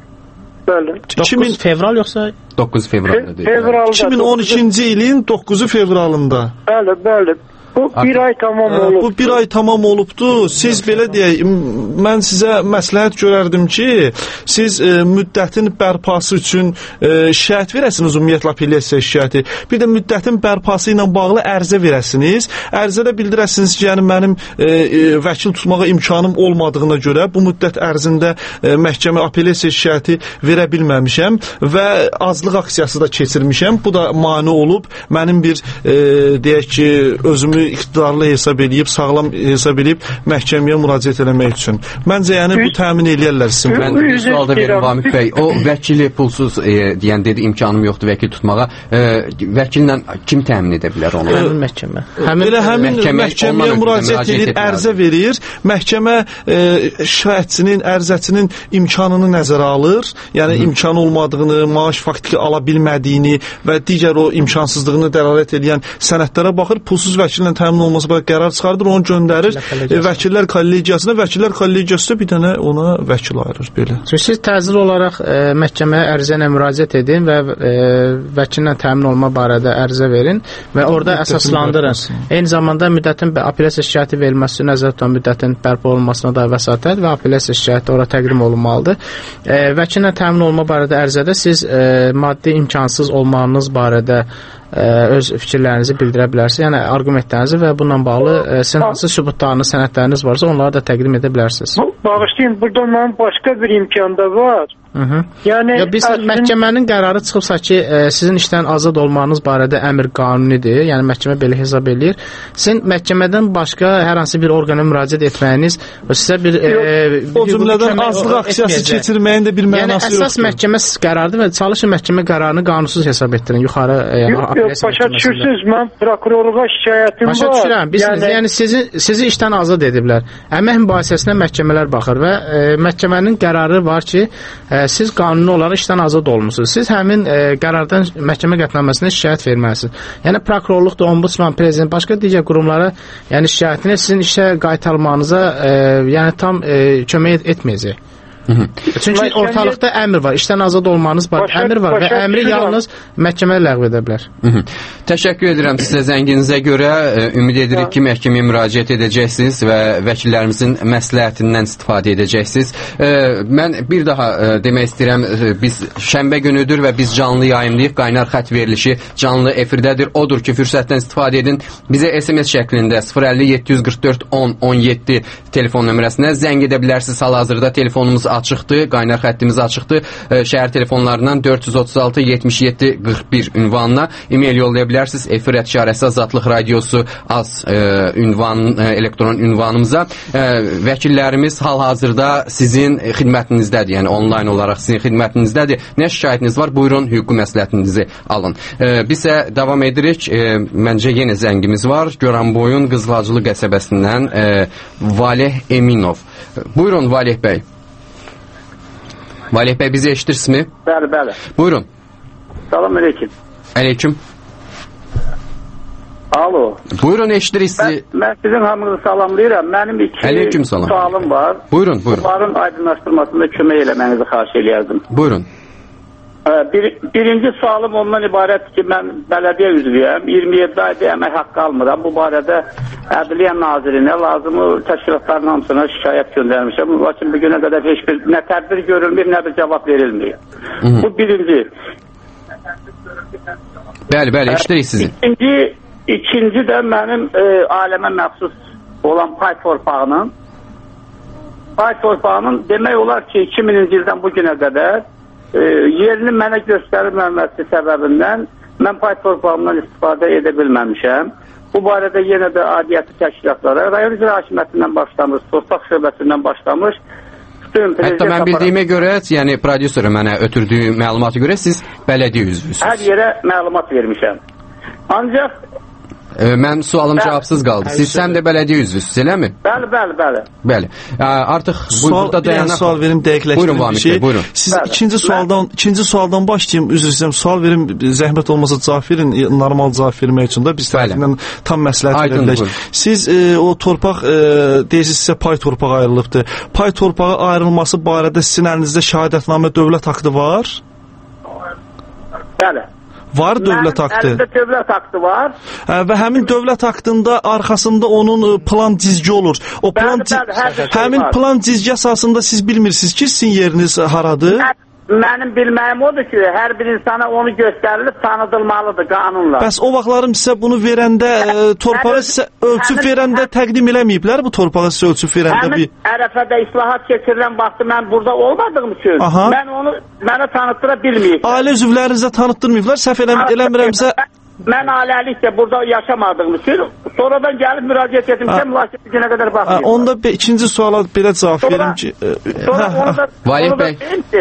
Bəli. 9 fevral yoxsa? 9 fevralda deyil. Fevralda. 2012-ci ilin 9 fevralında. Bəli. Bu bir ay tamam olub. Bu bir ay tamam olubdu. Siz belə deyək, mən sizə məsləhət görərdim ki, siz müddətin bərpası üçün şikayət verəsiniz, ümumiyyətlə apellyasiya şikayəti. Bir də müddətin bərpası ilə bağlı ərizə verəsiniz. Ərizədə bildirəsiniz ki, yəni mənim vəkil tutmağa imkanım olmadığına görə bu müddət ərzində məhkəmə apellyasiya şikayəti verə bilməmişəm və azlıq aksiyası da keçirmişəm. Bu da mane olub. Mənim bir deyək ki, özümü iqtidarlı hesab edib, sağlam hesab edib məhkəməyə müraciət eləmək üçün. Məncə, yəni bu təmin eləyərlər sizin. Mən bir sual da verim, Vamik bəy. O vəkili pulsuz deyən dedi, imkanım yoxdur vəkil tutmağa. Vəkillə kim təmin edə bilər onu? Həmin məhkəmə. Həmin məhkəməyə müraciət edir, ərizə verir. Məhkəmə şikayətçinin, ərizəçinin imkanını nəzərə alır. Yəni imkanı olmadığını, maaş faktiki ala bilmədiyini və digər o imkansızlığını dəlalət edən sənədlərə baxır. Pulsuz vəkillə təmin olması barədə qərar çıxardır, onu göndərir vəkillər kollegiyasına. Vəkillər kollegiyası bir dənə ona vəkil ayırır belə. Siz təcil olaraq məhkəməyə ərizə ilə müraciət edin və vəkillə təmin olma barədə ərizə verin və orada əsaslandırın. Eyni zamanda müddətin apellyasiya şikayəti verilməsi nəzərdə tutulan müddətin bərpa olunmasına da vəsatət və apellyasiya şikayəti ora təqdim olunmalıdır. Vəkillə təmin olma barədə ərizədə siz maddi imkansız olmağınız barədə öz fikirlərinizi bildirə bilərsiniz. Yəni argumentlərinizi və bununla bağlı sizin hansı sübutlarınız, sənədləriniz varsa onları da təqdim edə bilərsiniz. Bağışlayın, burada mənim başqa bir imkan da var. Yəni biz məhkəmənin qərarı çıxıbsa ki, sizin işdən azad olmanız barədə əmr qanunidir. Yəni məhkəmə belə hesab eləyir. Sizin məhkəmədən başqa hər hansı bir orqana müraciət etməyiniz sizə bir o cümlədən azlıq aksiyası keçirməyin də bir mənası yoxdur. Yəni əsas məhkəmə qərarıdır və çalışın məhkəmə qərarını qanunsuz hesab etdirin. Yuxarı başa düşürsünüz, mən prokurorluğa şikayətim var. Başa düşürəm. Yəni sizi işdən azad ediblər. Əmək mübahisəsinə məhkəmələr baxır və məhkəmənin qərarı var ki, siz qanuni olaraq işdən azad olmusunuz. Siz həmin qərardan məhkəmə qətnaməsinə şikayət verməlisiniz. Yəni prokurorluqda, ombudsman, prezident, başqa digər qurumlara yəni şikayətini sizin işə qaytarmanıza yəni tam kömək etməyəcək. Çünki ortalıqda əmr var, işdən azad olmanız var, əmr var və əmri yalnız məhkəmə ləğv edə bilər. Təşəkkür edirəm sizə zənginizə görə. Ümid edirik ki, məhkəməyə müraciət edəcəksiniz və vəkillərimizin məsləhətindən istifadə edəcəksiniz. Mən bir daha demək istəyirəm, biz şənbə günüdür və biz canlı yayımlayıq. Qaynar xətt verilişi canlı efirdədir. Odur ki, fürsətdən istifadə edin. Bizə SMS şəklində 050-744-10-17 telefon nömrəsinə zəng edə bilərsiniz. Hal-hazırda telefonumuz açıqdır, qaynar xəttimiz açıqdır. Şəhər telefonlarından 436-77-41 ünvanına e-mail yollaya bilərsiniz. efir@azadlıq radiosu elektron ünvanımıza. Vəkillərimiz hal-hazırda sizin xidmətinizdədir. Yəni onlayn olaraq sizin xidmətinizdədir. Nə şikayətiniz var? Buyurun, hüquqi məsləhətinizi alın. Biz isə davam edirik. Məncə yenə zəngimiz var. Goranboyun Qızılacılı qəsəbəsindən Valeh Eminov. Buyurun Valeh bəy. Valih bəy, bizi eşidirsinizmi? Bəli. Buyurun. Salam aleyküm. Aleyküm. Alo. Buyurun, eşidirik sizi. Mən sizin hamınızı salamlayıram. Mənim iki sualım var. Buyurun. Bunların aydınlaşdırmasında kömək eləmənizi xahiş eləyərdim. Buyurun. Birinci sualım ondan ibarətdir ki, mən bələdiyyə üzvüyəm. 27 ayda əmək haqqı almıram. Bu barədə Ədliyyə Nazirinə lazımı təşkilatların hamısına şikayət göndərmişəm. Lakin bu günə qədər heç bir nə tədbir görülmür, nə bir cavab verilmir. Bu birinci. Bəli, eşidirik sizi. İkinci də mənim ailəmə məxsus olan pay torpağının demək olar ki, 2000-ci ildən bu günə qədər yerini mənə göstərilməməsi səbəbindən mən pay torpağımdan istifadə edə bilməmişəm. Bu barədə yenə də aidiyyatı təşkilatlara, rayon icra hakimiyyətindən başlamış, torpaq şöbəsindən başlamış. Hətta mən bildiyimə görə, yəni prodüser mənə ötürdüyü məlumata görə siz bələdiyyə üzvüsünüz. Hər yerə məlumat vermişəm. Ancaq mən sualım cavabsız qaldı. Siz həm də bələdiyyə üzvüsünüz, eləmi? Bəli. Artıq burada dayanaq. Sual verim, dəqiqləşdirim. Buyurun Vamik bəy, buyurun. Siz ikinci sualdan başlayım. Üzr istəyirəm, sual verim, zəhmət olmasa cavab verin, normal cavab vermək üçün də biz tərəfindən tam məsləhət veririk. Siz o torpaq deyirsiniz, sizə pay torpağı ayrılıbdır. Pay torpağı ayrılması barədə sizin əlinizdə şəhadətnamə dövlət aktı var? Bəli. Var dövlət aktı. Əlimdə dövlət aktı var. Və həmin dövlət aktında arxasında onun plan cizgi olur. O plan həmin plan cizgi əsasında siz bilmirsiniz ki, sizin yeriniz haradır? Mənim bilməyim odur ki, hər bir insana onu göstərilib tanıdılmalıdır qanunla. Bəs o vaxtlarım sizə bunu verəndə, torpağı sizə ölçüb verəndə təqdim eləməyiblər bu torpağı sizə ölçüb verəndə? Həmin ərəfədə islahat keçirilən vaxtı mən burada olmadığım üçün mən onu mənə tanıtdıra bilməyib. Ailə üzvlərinizə tanıtdırmayıblar, səhv eləmirəmsə... Mən ailəlikdə burada yaşamadığım üçün sonradan gəlib müraciət etdim ki, mülaçət günə qədər baxmayayım. Onda ikinci suala belə cavab verim ki... Valih bəy...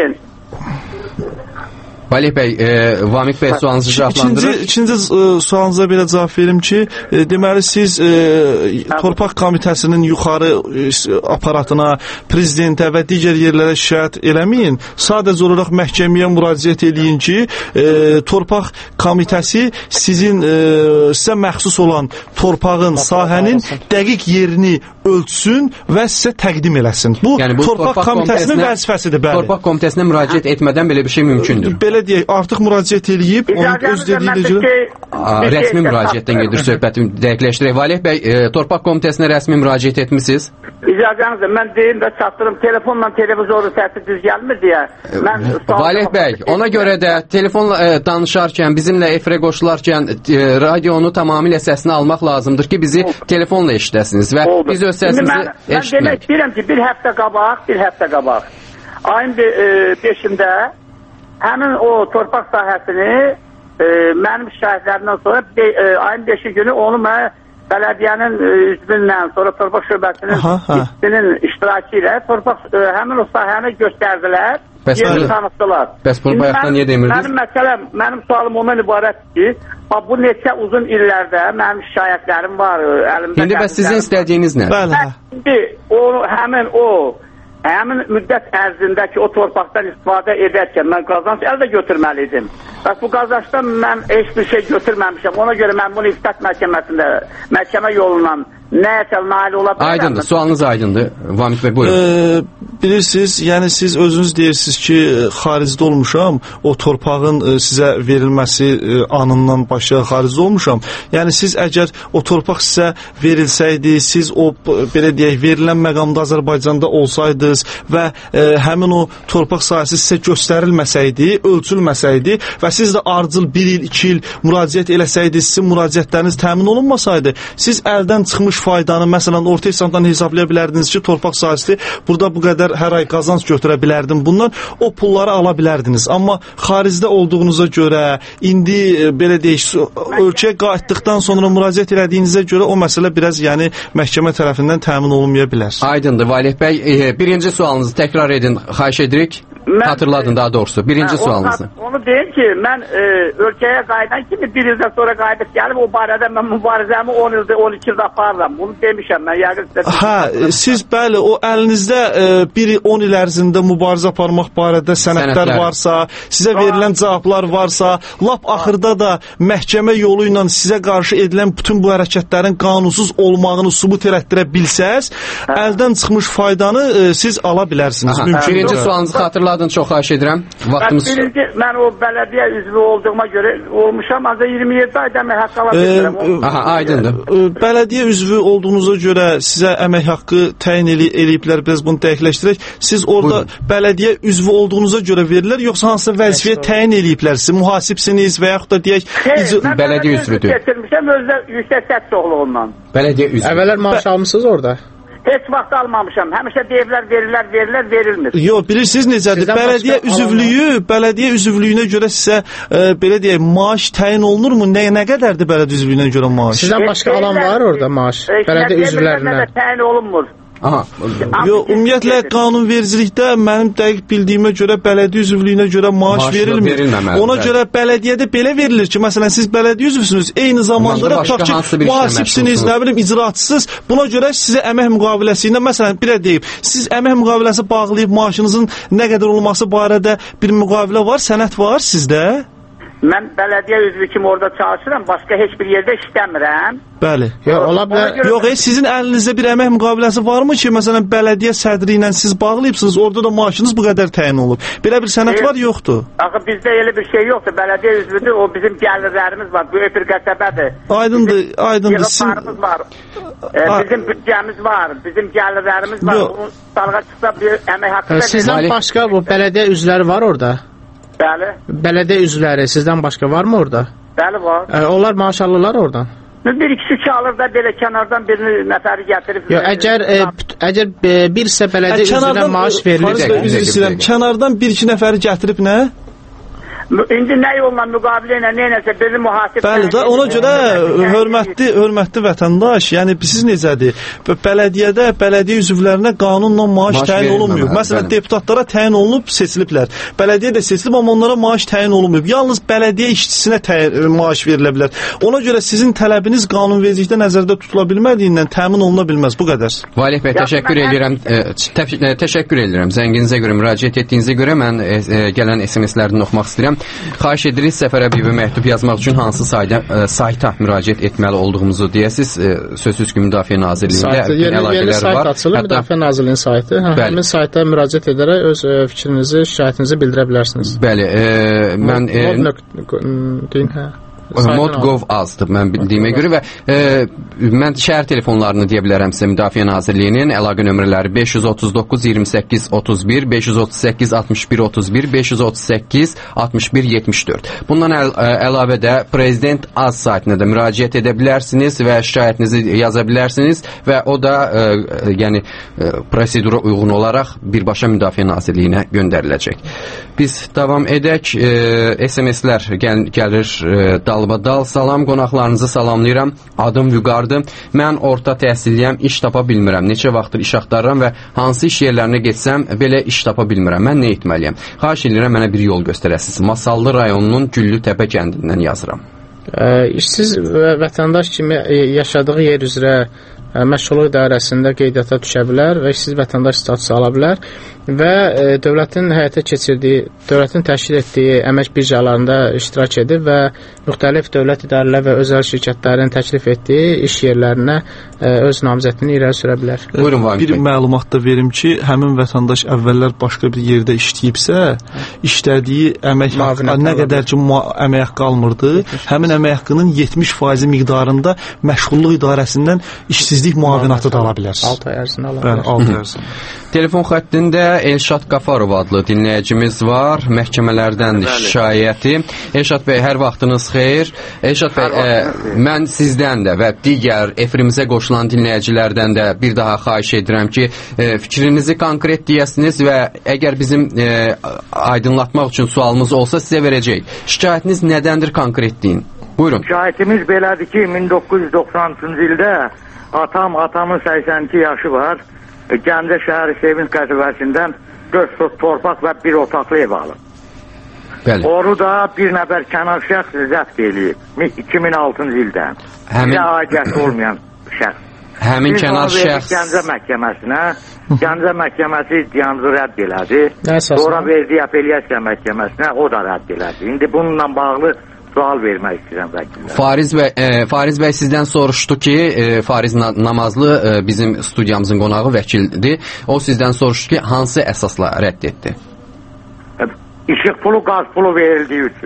Valih bəy, Vamik bəy sualınızı cavablandırır. İkinci sualınıza belə cavab verim ki, deməli siz Torpaq Komitəsinin yuxarı aparatına, prezidentə və digər yerlərə şikayət eləməyin. Sadəcə olaraq məhkəməyə müraciət eləyin ki, Torpaq Komitəsi sizə məxsus olan torpağın, sahənin dəqiq yerini ölçsün və sizə təqdim eləsin. Bu Torpaq Komitəsinin vəzifəsidir. Torpaq Komitəsinə müraciət etmədən belə bir şey mümkündür. Belə deyək, artıq müraciət eləyib, onun öz dediyi rəsmi müraciətdən gedir söhbətim, dəqiqləşdirək. Valih bəy, Torpaq Komitəsinə rəsmi müraciət etmisiniz? İcazənizlə, mən deyim və çatdırım, telefonla televizoru səsi düz gəlmir deyə. Valih bəy, ona görə də telefonla danışarkən, bizimlə efirə qoşularkən radionu tamamilə səsini almaq lazımdır ki, bizi telefonla eşidəsiniz və biz öz səsimizi eşitmək. Mən demək istəyirəm ki, bir həftə qabaq, ayın 5-də həmin o torpaq sahəsini mənim şikayətlərimdən sonra ayın 5-ci günü onu mən bələdiyyənin üzvündən, sonra torpaq şöbəsinin iştirakı ilə həmin o sahəni göstərdilər, yerini tanıtdılar. Bəs bunu bayaqdan niyə demirdiniz? Mənim sualım ondan ibarətdir ki, bu neçə uzun illərdə mənim şikayətlərim var. İndi bəs sizin istədiyiniz nədir? Həmin müddət ərzində ki, o torpaqdan istifadə edərkən mən qazanc əldə götürməliydim. Bəs bu qazancdan mən heç bir şey götürməmişəm. Ona görə mən bunu İftat Məhkəməsində, məhkəmə yolundan nəyəcə nail ola bilərəm. Aydındır, sualınız aydındır. Vamik bəy, buyurun. Bilirsiniz, yəni siz özünüz deyirsiniz ki, xaricdə olmuşam, o torpağın sizə verilməsi anından başa xaricdə olmuşam. Yəni siz əgər o torpaq sizə verilsəydi, siz o, belə deyək, verilən məqamda Azərbaycanda olsaydınız və həmin o torpaq sahəsi sizə göstərilməsəydi, ölçülməsəydi və siz də ardıcıl 1 il, 2 il müraciət eləsəydiniz, sizin müraciətləriniz təmin olunmasaydı, siz əldən çıxmış faydanı, məsələn, orta hesabdan hesablaya bilərdiniz ki, torpaq sahəsi burada bu qədər hər ay qazanc götürə bilərdim. Bundan o pulları ala bilərdiniz. Amma xaricdə olduğunuza görə, indi belə deyək, ölkəyə qayıtdıqdan sonra müraciət elədiyinizə görə o məsələ biraz, yəni, məhkəmə tərəfindən təmin olunmaya bilər. Aydındır, Valih bəy. Birinci sualınızı təkrar edin, xahiş edirik. Hatırladın daha doğrusu. Birinci sualınızı. Onu deyim ki, mən ölkəyə qayıdan kimi 1 ildən sonra qayıdıb gəlib, o barədə mən mübarizəmi 10 ildə, 12 ildə aparıram. Bunu demişəm mən. Siz bəli, o əlinizdə 10 il ərzində mübarizə aparmaq barədə sənədlər varsa, sizə verilən cavablar varsa, lap axırda da məhkəmə yolu ilə sizə qarşı edilən bütün bu hərəkətlərin qanunsuz olmağını sübut elətdirə bilsəz, əldən çıxmış faydanı siz ala bilərsiniz. Birinci sualınızı xatırladın, çox xahiş edirəm. Vaxtımız... Mən o bələdiyyə üzvü olduğuma görə olmuşam, ancaq 27 ayda əmək haqqı ala bilirəm. Aydındır. Bələdiyyə üzvü olduğunuza görə sizə əmək haqqı təyin eləyiblər, biraz bunu dəqiqləşdirək. Siz orada bələdiyyə üzvü olduğunuza görə verirlər, yoxsa hansısa vəzifəyə təyin eləyiblər? Siz mühasibsiniz və yaxud da deyək... Mən bələdiyyə üzvü getirmişəm, özdə yüksək səs çoxluğundan. Bələdiyyə üzvü. Əvvəllər maaş almışsınız orada? Heç vaxt almamışam. Həmişə deyirlər, verilmir. Yox, bilirsiniz necədir? Bələdiyyə üzvlüyünə görə sizə belə deyək, maaş təyin olunurmu? Nə qədərdir bələdiyyə üzvlüyünə görə maaş? Sizdən başqa alan var orada maaş? Bələdiyyə üzvlərinə təyin olunmur. Yox, ümumiyyətlə qanunvericilikdə mənim dəqiq bildiyimə görə bələdiyyə üzvlüyünə görə maaş verilmir. Ona görə bələdiyyədə belə verilir ki, məsələn siz bələdiyyə üzvüsünüz, eyni zamanda da tutaq ki, mühasibsiniz, nə bilim icraçısınız. Buna görə sizə əmək müqaviləsi ilə məsələn belə deyib, siz əmək müqaviləsi bağlayıb maaşınızın nə qədər olması barədə bir müqavilə var, sənəd var sizdə? Mən bələdiyyə üzvü kimi orada çalışıram, başqa heç bir yerdə işləmirəm. Bəli. Yox, sizin əlinizdə bir əmək müqaviləsi varmı ki, məsələn bələdiyyə sədri ilə siz bağlayıbsınız, orada da maaşınız bu qədər təyin olub. Belə bir sənəd var, yoxdur? Axı bizdə elə bir şey yoxdur. Bələdiyyə üzvüdür, o bizim gəlirlərimiz var. Böyük bir qəsəbədir. Aydındır. Yığıqlarımız var. Bizim büdcəmiz var, bizim gəlirlərimiz var. Bunun dalğa çıxsa bir əmək haqqı. Sizdən başqa bu bələdiyyə üzvləri var orada? Bəli. Bələdiyyə üzvləri sizdən başqa varmı orada? Bəli, var. Onlar maaş alırlar oradan? Bir ikisi ki alır da belə kənardan birini nəfəri gətirib. Yox, əgər bir isə bələdiyyə üzvünə maaş verilir. Kənardan bir iki nəfəri gətirib nə? İndi nə yolla müqavilə ilə neyləsə bizi mühasib. Bəli də, ona görə hörmətli vətəndaş, yəni siz necədir? Bələdiyyədə bələdiyyə üzvlərinə qanunla maaş təyin olunmuyor. Məsələn, deputatlara təyin olunub, seçiliblər. Bələdiyyə də seçilib, amma onlara maaş təyin olunmuyor. Yalnız bələdiyyə işçisinə maaş verilə bilər. Ona görə sizin tələbiniz qanunvericilikdə nəzərdə tutula bilmədiyindən təmin oluna bilməz. Bu qədər. Valih bəy, təşəkkür edirəm. Zənginizə görə, müraciət etdiyinizə görə mən gələn SMS-lərdən oxumaq istəyirəm. Xahiş edirik, Səfərə bibə məktub yazmaq üçün hansı sayta müraciət etməli olduğumuzu deyəsiz. Sözsüz ki, Müdafiə Nazirliyində yeni sayt açılır, Müdafiə Nazirliyinin saytı. Həmin sayta müraciət edərək öz fikrinizi, şikayətinizi bildirə bilərsiniz. Bəli, mən Mod.gov azdır mən bildiyimə görə və mən şəhər telefonlarını deyə bilərəm sizə. Müdafiə Nazirliyinin əlaqə nömrələri 539 28 31, 538 61 31, 538 61 74. Bundan əlavə də Prezident Az saytına da müraciət edə bilərsiniz və şikayətinizi yaza bilərsiniz və o da yəni prosedura uyğun olaraq birbaşa Müdafiə Nazirliyinə göndəriləcək. Biz davam edək. SMS-lər gəlir dalbadal. Salam, qonaqlarınızı salamlayıram. Adım Vüqardır. Mən orta təhsilliyəm, iş tapa bilmirəm. Neçə vaxtdır iş axtarıram və hansı iş yerlərinə getsəm belə iş tapa bilmirəm. Mən nə etməliyəm? Xahiş edirəm, mənə bir yol göstərəsiniz. Masallı rayonunun Güllütəpə kəndindən yazıram. İşsiz vətəndaş kimi yaşadığı yer üzrə məşğulluq idarəsində qeydiyyata düşə bilər və işsiz vətəndaş statusu ala bilər və dövlətin həyata keçirdiyi, dövlətin təşkil etdiyi əmək birjalarında iştirak edir və müxtəlif dövlət idarələri və özəl şirkətlərin təklif etdiyi iş yerlərinə öz namizədini irəli sürə bilər. Buyurun, bir məlumat da verim ki, həmin vətəndaş əvvəllər başqa bir yerdə işləyibsə, işlədiyi əmək haqqı nə qədər ki əmək haqqı almırdı, həmin əmək haqqının 70% miqdarında məşğulluq idarəsindən işsizlik müavinatı da ala bilər. 6 ay ərzində ala bilər. Bəli, 6 ərzində. Telefon xəttində Elşad Qafarov adlı dinləyicimiz var. Məhkəmələrdən şikayəti. Elşad bəy, hər vaxtınız xeyir. Elşad bəy, mən sizdən də və digər efrimizə qoşulan dinləyicilərdən də bir daha xahiş edirəm ki, fikrinizi konkret deyəsiniz və əgər bizim aydınlatmaq üçün sualımız olsa sizə verəcəyik. Şikayətiniz nədəndir, konkret deyin. Buyurun. Şikayətimiz belədir ki, 1993-cü ildə atamın 82 yaşı var. Gəncə şəhər Sevinç qəsəbəsindən 4 sot torpaq və bir otaqlı ev alıb. Bəli. Onu da bir nəfər kənar şəxs zəbt eləyib 2006-cı ildə. Bizə aidiyyəti olmayan şəxs. Həmin kənar şəxs Gəncə məhkəməsinə. Gəncə məhkəməsi ittihamımızı rədd elədi. Sonra verdi apellyasiya məhkəməsinə, o da rədd elədi. İndi bununla bağlı sual vermək istəyirəm vəkillər. Fariz bəy sizdən soruşdu ki, Fariz Namazlı bizim studiyamızın qonağı vəkildir. O sizdən soruşdu ki, hansı əsasla rədd etdi? İşıq pulu, qaz pulu verildiyi üçün.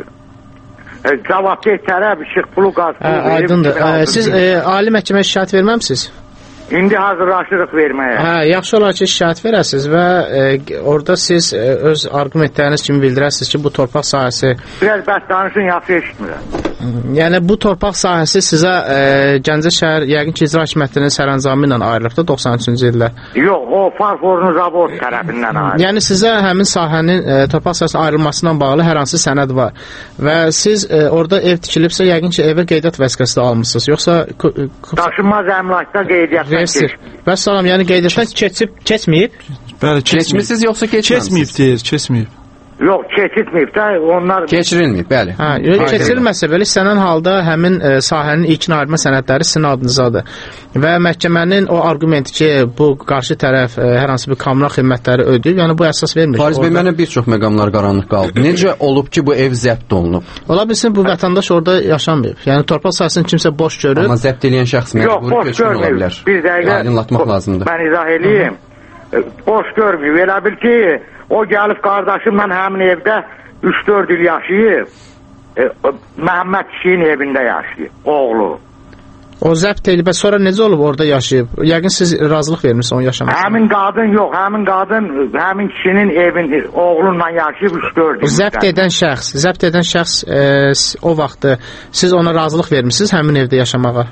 Cavabdeh tərəf işıq pulu, qaz pulu verib. Aydındır. Siz ali məhkəməyə şikayət verməmsiniz? İndi hazırlaşırıq verməyə. Hə, yaxşı olar ki, şikayət verəsiniz və orada siz öz argumentləriniz kimi bildirəsiniz ki, bu torpaq sahəsi... Biraz bəs danışın, yaxşı eşitmirəm. Yəni, bu torpaq sahəsi sizə Gəncə şəhər, yəqin ki, icra hakimiyyətinin sərəncamı ilə ayrılıbdır 93-cü ildə. Yox, o Farfornu zavod tərəfindən ayrılıb. Yəni, sizə həmin sahənin torpaq sahəsinin ayrılmasından bağlı hər hansı sənəd var və siz orada ev tikilibsə, yəqin ki, evə qeydiyyat vəsiqəsi də almışsınız, yoxsa... Daşınmaz əmlakda qeydiyyatdan Və salam, yəni qeydiyyatdan keçməyib? Bəli, keçmisiniz yoxsa keçməmisiniz? Keçməyib deyir, keçməyib. Yox, keçilməyib də, onlar... Keçirilməyib, bəli. Hə, keçirilməsə belə istənilən halda həmin sahənin ilkin ayırma sənədləri sizin adınızadır. Və məhkəmənin o argumenti ki, bu qarşı tərəf hər hansı bir kommunal xidmətləri ödəyib, yəni bu əsas vermir. Fariz bəy, mənə bir çox məqamlar qaranlıq qaldı. Necə olub ki, bu ev zəbt olunub? Ola bilsin, bu vətəndaş orada yaşamayıb. Yəni torpaq sahəsini kimsə boş görüb. Amma zəbt eləyən şəxs məcburi köçkün ola bilər. Bir dəqiqə, aydınlatmaq lazımdır. Mən izah eləyim. Boş görməyib. Elə bil ki, o gəlib qardaşımla həmin evdə 3-4 il yaşayıb. Məhəmməd kişinin evində yaşayıb, oğlu. O zəbt elib, sonra necə olub orada yaşayıb? Yəqin siz razılıq vermişsiniz onun yaşamasına. Həmin qadın yox, həmin kişinin evin oğlunla yaşayıb 3-4 il. Zəbt edən şəxs o vaxtı siz ona razılıq vermişsiniz həmin evdə yaşamağa?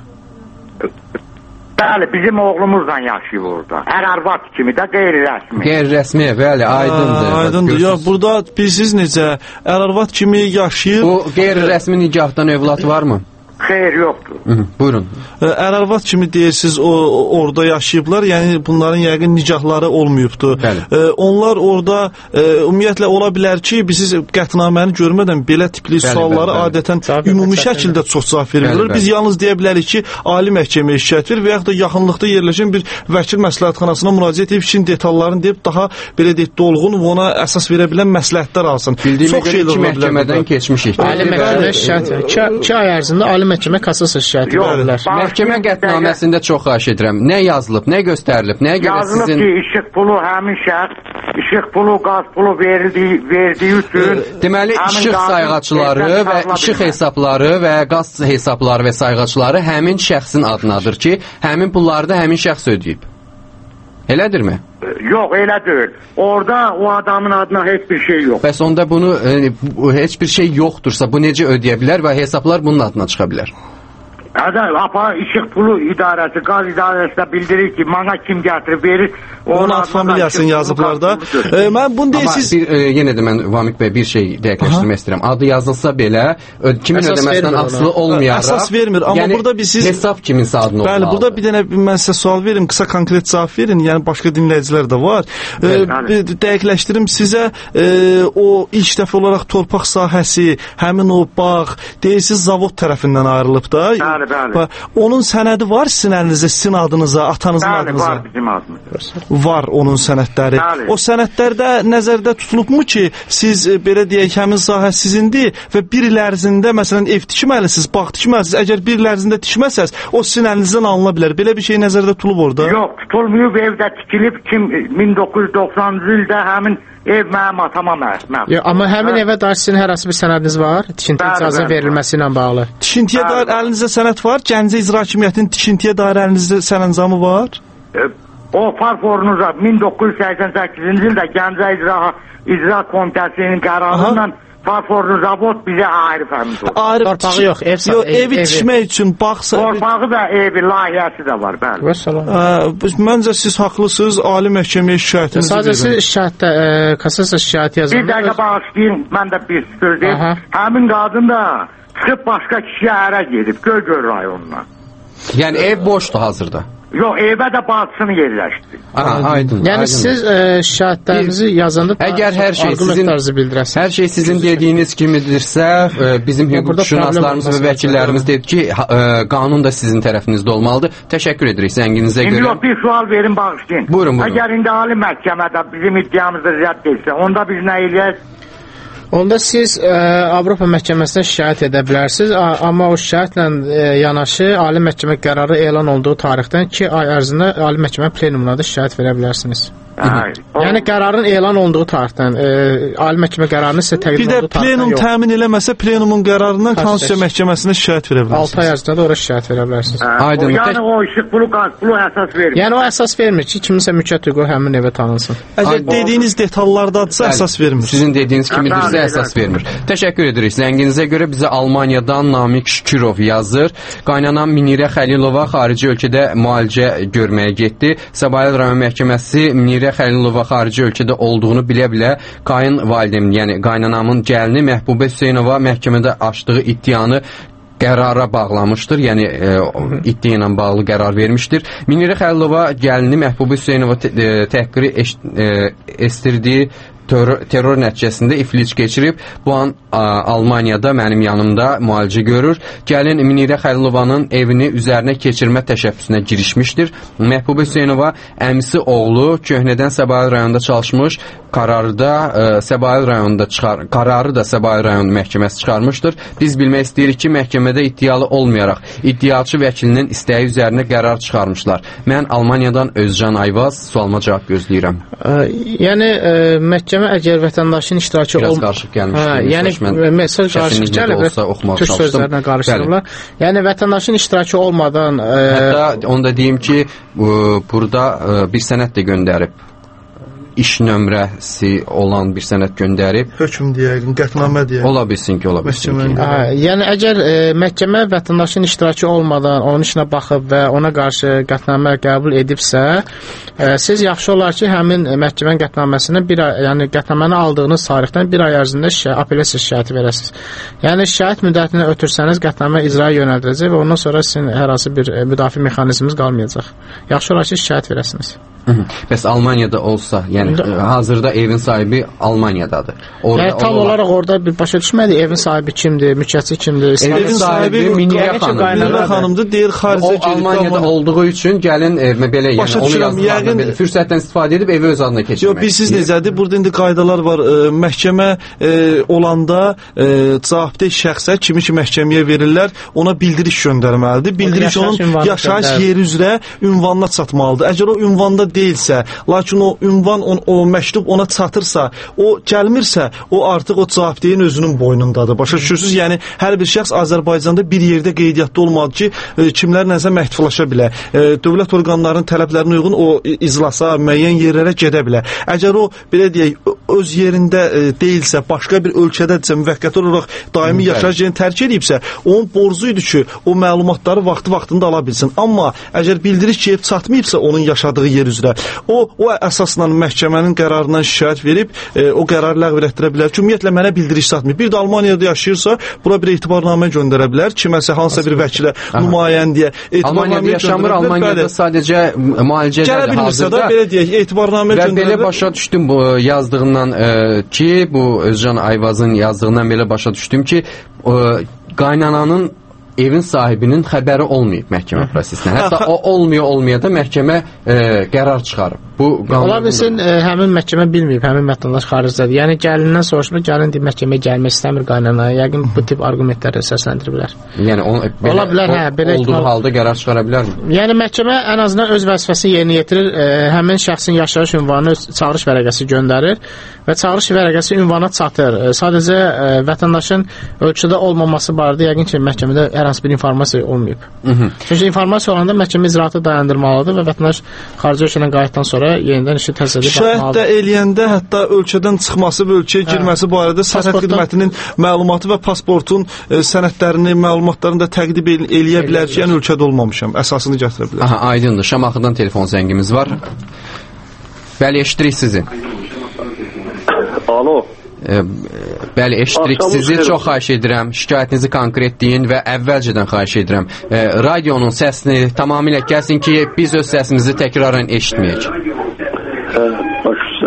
Bəli, bizim oğlumuzla yaşayıb orada. Ər-arvad kimi də qeyri-rəsmi. Qeyri-rəsmi, bəli, aydındır. Aydındır. Ya, burada bilirsiniz necə, ər-arvad kimi yaşayıb... Bu qeyri-rəsmi nikahdan övlad varmı? Xeyr, yoxdur. Buyurun. Ər-arvad kimi deyirsiniz, orada yaşayıblar, yəni bunların yəqin nikahları olmayıbdır. Onlar orada ümumiyyətlə ola bilər ki, siz qətnaməni görmədən belə tipli sualları adətən ümumi şəkildə çox cavab verirlər. Biz yalnız deyə bilərik ki, ali məhkəməyə şikayət verir və yaxud da yaxınlıqda yerləşən bir vəkil məsləhətxanasına müraciət edib işin detallarını deyib daha belə deyək dolğun və ona əsas verə bilən məsləhətlər alsın. Bildiyimə görə 2 məhkəmədən keçmişik. Ali məhkəmə şikayət 2 ay ərzində ali məhkəmə kassasiya şikayəti verirlər. Məhkəmə qətnaməsində çox xahiş edirəm. Nə yazılıb, nə göstərilib, nəyə görə sizin... Yazılıb ki, işıq pulu həmin şəxs, işıq pulu, qaz pulu verdiyi üçün... Deməli, işıq sayğaçıları və işıq hesabları və qaz hesabları və sayğaçıları həmin şəxsin adınadır ki, həmin pulları da həmin şəxs ödəyib. Elədirmi? Yox, elə deyil. Orada o adamın adına heç bir şey yox. Bəs onda bunu heç bir şey yoxdursa, bu necə ödəyə bilər və hesablar bunun adına çıxa bilər? İşıq pulu idarəsi, qaz idarəsi də bildirir ki, mana kim gətirib verir. Onun ad familiyasını yazıblar da. Mən bunu deyirsiniz... Yenə də mən Vamik bəy bir şey dəqiqləşdirmək istəyirəm. Adı yazılsa belə, kimin ödəməsindən asılı olmayaraq... Əsas vermir, amma burada biz siz... Hesab kiminsə adını olmalı. Bəli, burada bir dənə mən sizə sual verim, qısa konkret cavab verin, yəni başqa dinləyicilər də var. Dəqiqləşdirim sizə, o ilk dəfə olaraq torpaq sahəsi, həmin o bağ, deyirsiniz zavod tərəfindən ayrılıb da. Bəli. Onun sənədi var sizin əlinizdə, sizin adınıza, atanızın adınıza? Var bizim adımıza. Var onun sənədləri. Bəli. O sənədlərdə nəzərdə tutulubmu ki, siz belə deyək, həmin sahə sizindir və bir il ərzində, məsələn, ev tikməlisiniz, bağ tikməlisiniz. Əgər bir il ərzində tikməsəz, o sizin əlinizdən alına bilər. Belə bir şey nəzərdə tutulub orada? Yox, tutulmayıb, evdə tikilib, 1990-cı ildə həmin ev mənim atama mənim. Amma həmin evə dair sizin hər hansı bir sənədiniz var? Tikinti icazə verilməsi ilə bağlı. Tikintiyə dair əlinizdə sənəd var? Gəncə İcra Hakimiyyətinin tikintiyə dair əlinizdə sərəncamı var? O Farfornuza 1988-ci ildə Gəncə İcra Komitəsinin qərarı Farfornu zavod bizə ayrı fərmiş olur. Torpağı yox, evi tikmək üçün baxsa... Torpağı da evi, layihəsi də var, bəli. Məncə siz haqlısınız, ali məhkəməyə şikayətinizi verin. Sadəcə siz şikayətdə, kassasiya şikayəti yazın. Bir dəqiqə bağışlayın, mən də bir söz deyim. Həmin qadın da çıxıb başqa kişiyə ərə gedib, Göygöl rayonuna. Yəni ev boşdur hazırda? Yox, evə də bacısını yerləşdi. Aydın. Yəni siz şikayətlərinizi yazanda əgər hər şey sizin dediyiniz kimidirsə, bizim hüquqşünaslarımız və vəkillərimiz dedi ki, qanun da sizin tərəfinizdə olmalıdır. Təşəkkür edirik zənginizə görə. Yox, bir sual verin, bağışlayın. Buyurun. Əgər indi ali məhkəmədə bizim iddiamızda rədd etsə, onda biz nə eləyək? Onda siz Avropa məhkəməsinə şikayət edə bilərsiniz, amma o şikayətlə yanaşı ali məhkəmə qərarı elan olduğu tarixdən 2 ay ərzində ali məhkəmə plenumuna da şikayət verə bilərsiniz. Yəni qərarın elan olduğu tarixdən Ali Məhkəmə qərarını sizə təqdim olduğu tarixdən yox. Bir də plenum təmin eləməsə plenumun qərarından Konstitusiya Məhkəməsinə şikayət verə bilərsiniz. 6 ay ərzində də ora şikayət verə bilərsiniz. Aydın. Yəni o işıq pulu əsas vermir. Yəni o əsas vermir ki, kiminsə mülkiyyət hüququ həmin evə tanınsın. Əgər dediyiniz detallardadsa əsas vermir. Sizin dediyiniz kimidirsə əsas vermir. Təşəkkür edirik. Zənginizə görə bizə Almaniyadan Namiq Şükürov yazır. Qaynanam Minirə Xəlilova xarici ölkədə müalicə görməyə getdi. Səbail rayon məhkəməsi Minirə Xəlilova xarici ölkədə olduğunu bilə-bilə qayın validemin, yəni qaynanamın gəlini Məhbubə Hüseynova məhkəmədə açdığı iddianı qərara bağlamışdır, yəni iddia ilə bağlı qərar vermişdir. Minirə Xəlilova gəlini Məhbubə Hüseynova təhqiri estirdiyi terror nəticəsində iflic keçirib. Bu an Almaniyada mənim yanımda müalicə görür. Gəlin Minirə Xəlilovanın evini üzərinə keçirmə təşəbbüsünə girişmişdir. Məhbubə Hüseynova əmisi oğlu köhnədən Səbail rayonunda çalışmış, qararı da Səbail rayon məhkəməsi çıxarmışdır. Biz bilmək istəyirik ki, məhkəmədə iddialı olmayaraq iddiaçı vəkilinin istəyi üzərinə qərar çıxarmışlar. Mən Almaniyadan Özcan Ayvaz sualıma cavab gözləyirəm. Yəni məhkəmə əgər vətəndaşın iştirakı biraz qarışıq gəlmişdir. Yəni mesaj qarışıq gəlir, türk sözlərinə qarışdırırlar. Yəni vətəndaşın iştirakı olmadan hətta onu da deyim ki, burada bir sənəd də göndərib. İş nömrəsi olan bir sənəd göndərib. Hökm deyək, qətnamə deyək. Ola bilsin ki, ola bilsin ki. Yəni əgər məhkəmə vətəndaşın iştirakı olmadan onun işinə baxıb və ona qarşı qətnamə qəbul edibsə, siz yaxşı olar ki, həmin məhkəmənin qətnaməsini yəni qətnaməni aldığınız tarixdən bir ay ərzində apellyasiya şikayəti verəsiniz. Yəni şikayət müddətini ötürsəniz qətnamə icraya yönəldiləcək və ondan sonra sizin hər hansı bir müdafiə mexanizminiz qalmayacaq. Yaxşı olar ki, şikayət verəsiniz. Bəs Almaniyada olsa, yəni hazırda evin sahibi Almaniyadadır. Tam olaraq orada bir başa düşmədi, evin sahibi kimdir, mülkiyyətçi kimdir? Evin sahibi Minirə xanımdır, deyir xaricə gedib. O Almaniyada olduğu üçün gəlin belə, yəni onu yazdıqlarından belə fürsətdən istifadə edib evi öz adına keçirmək. Yox, bilsiz necədir? Burada indi qaydalar var. Məhkəmə olanda cavabdeh şəxsə kimi ki məhkəməyə verirlər, ona bildiriş göndərməlidir. Bildiriş onun yaşayış yeri üzrə ünvanına çatmalıdır. Əgər o ünvanda deyilsə, lakin o ünvan, o məktub ona çatırsa, o gəlmirsə, o artıq o cavabdehin özünün boynundadır. Başa düşürsünüz? Yəni hər bir şəxs Azərbaycanda bir yerdə qeydiyyatda olmalı ki, kimlərləsə məktublaşa bilər. Dövlət orqanlarının tələblərinə uyğun o iclasa, müəyyən yerlərə gedə bilər. Əgər o belə deyək, öz yerində deyilsə, başqa bir ölkədədirsə, müvəqqəti olaraq daimi yaşayış yerini tərk edibsə, onun borcu idi ki, o məlumatları vaxtında ala bilsin. Amma əgər bildiriş gəlib çatmayıbsa onun yaşadığı yer üzrə, o əsasla məhkəmənin qərarından şikayət verib, o qərarı ləğv etdirə bilər ki, ümumiyyətlə mənə bildiriş çatmır. Bir də Almaniyada yaşayırsa, bura bir etibarnamə göndərə bilər, kiməsə hansısa bir vəkilə, nümayəndəyə Almaniyada yaşamır, Almaniyada sadəcə müalicədə hazırda. Belə deyək, etibarnamə göndərə bilər. Və belə başa düşdüm bu yazdığından ki, bu Özcan Ayvazın yazdığından belə başa düşdüm ki, qaynananın evin sahibinin xəbəri olmayıb məhkəmə prosesindən. Hətta o olmaya da məhkəmə qərar çıxarıb. Ola bilsin, həmin məhkəmə bilməyib, həmin vətəndaş xaricdədir. Yəni gəlindən soruşmur, gəlin deyib məhkəməyə gəlmək istəmir qaynanaya. Yəqin bu tip argumentləri səsləndiriblər. Yəni ola bilər, belə olduğu halda qərar çıxara bilərmi? Yəni məhkəmə ən azından öz vəzifəsini yerinə yetirir, həmin şəxsin yaşayış ünvanını çağırış vərəqəsi göndərir və çağırış vərəqəsi ünvana çatır. Sadəcə vətəndaşın ölkədə olmaması barədə yəqin ki, məhkəmədə hər hansı bir informasiya olmayıb. Çünki informasiya olanda məhkəmə icraatı dayandırmalıdır və vətəndaş xarici ölkədən qayıtdan sonra yenidən işi təsdiq etməlidir. Şəhid də eləyəndə hətta ölkədən çıxması və ölkəyə girməsi barədə sərhəd xidmətinin məlumatı və pasportun sənədlərini, məlumatlarını da təqdim eləyə bilər ki, yəni ölkədə olmamışam, əsasını gətirə bilər. Aha, aydındır. Şamaxıdan telefon zəngimiz var. Bəli, eşidirik sizi. Alo. Bəli, eşidirik sizi. Çox xahiş edirəm, şikayətinizi konkret deyin və əvvəlcədən xahiş edirəm. Radionun səsini tamamilə kəsin ki, biz öz səsimizi təkrarən eşitməyək. Başüstə.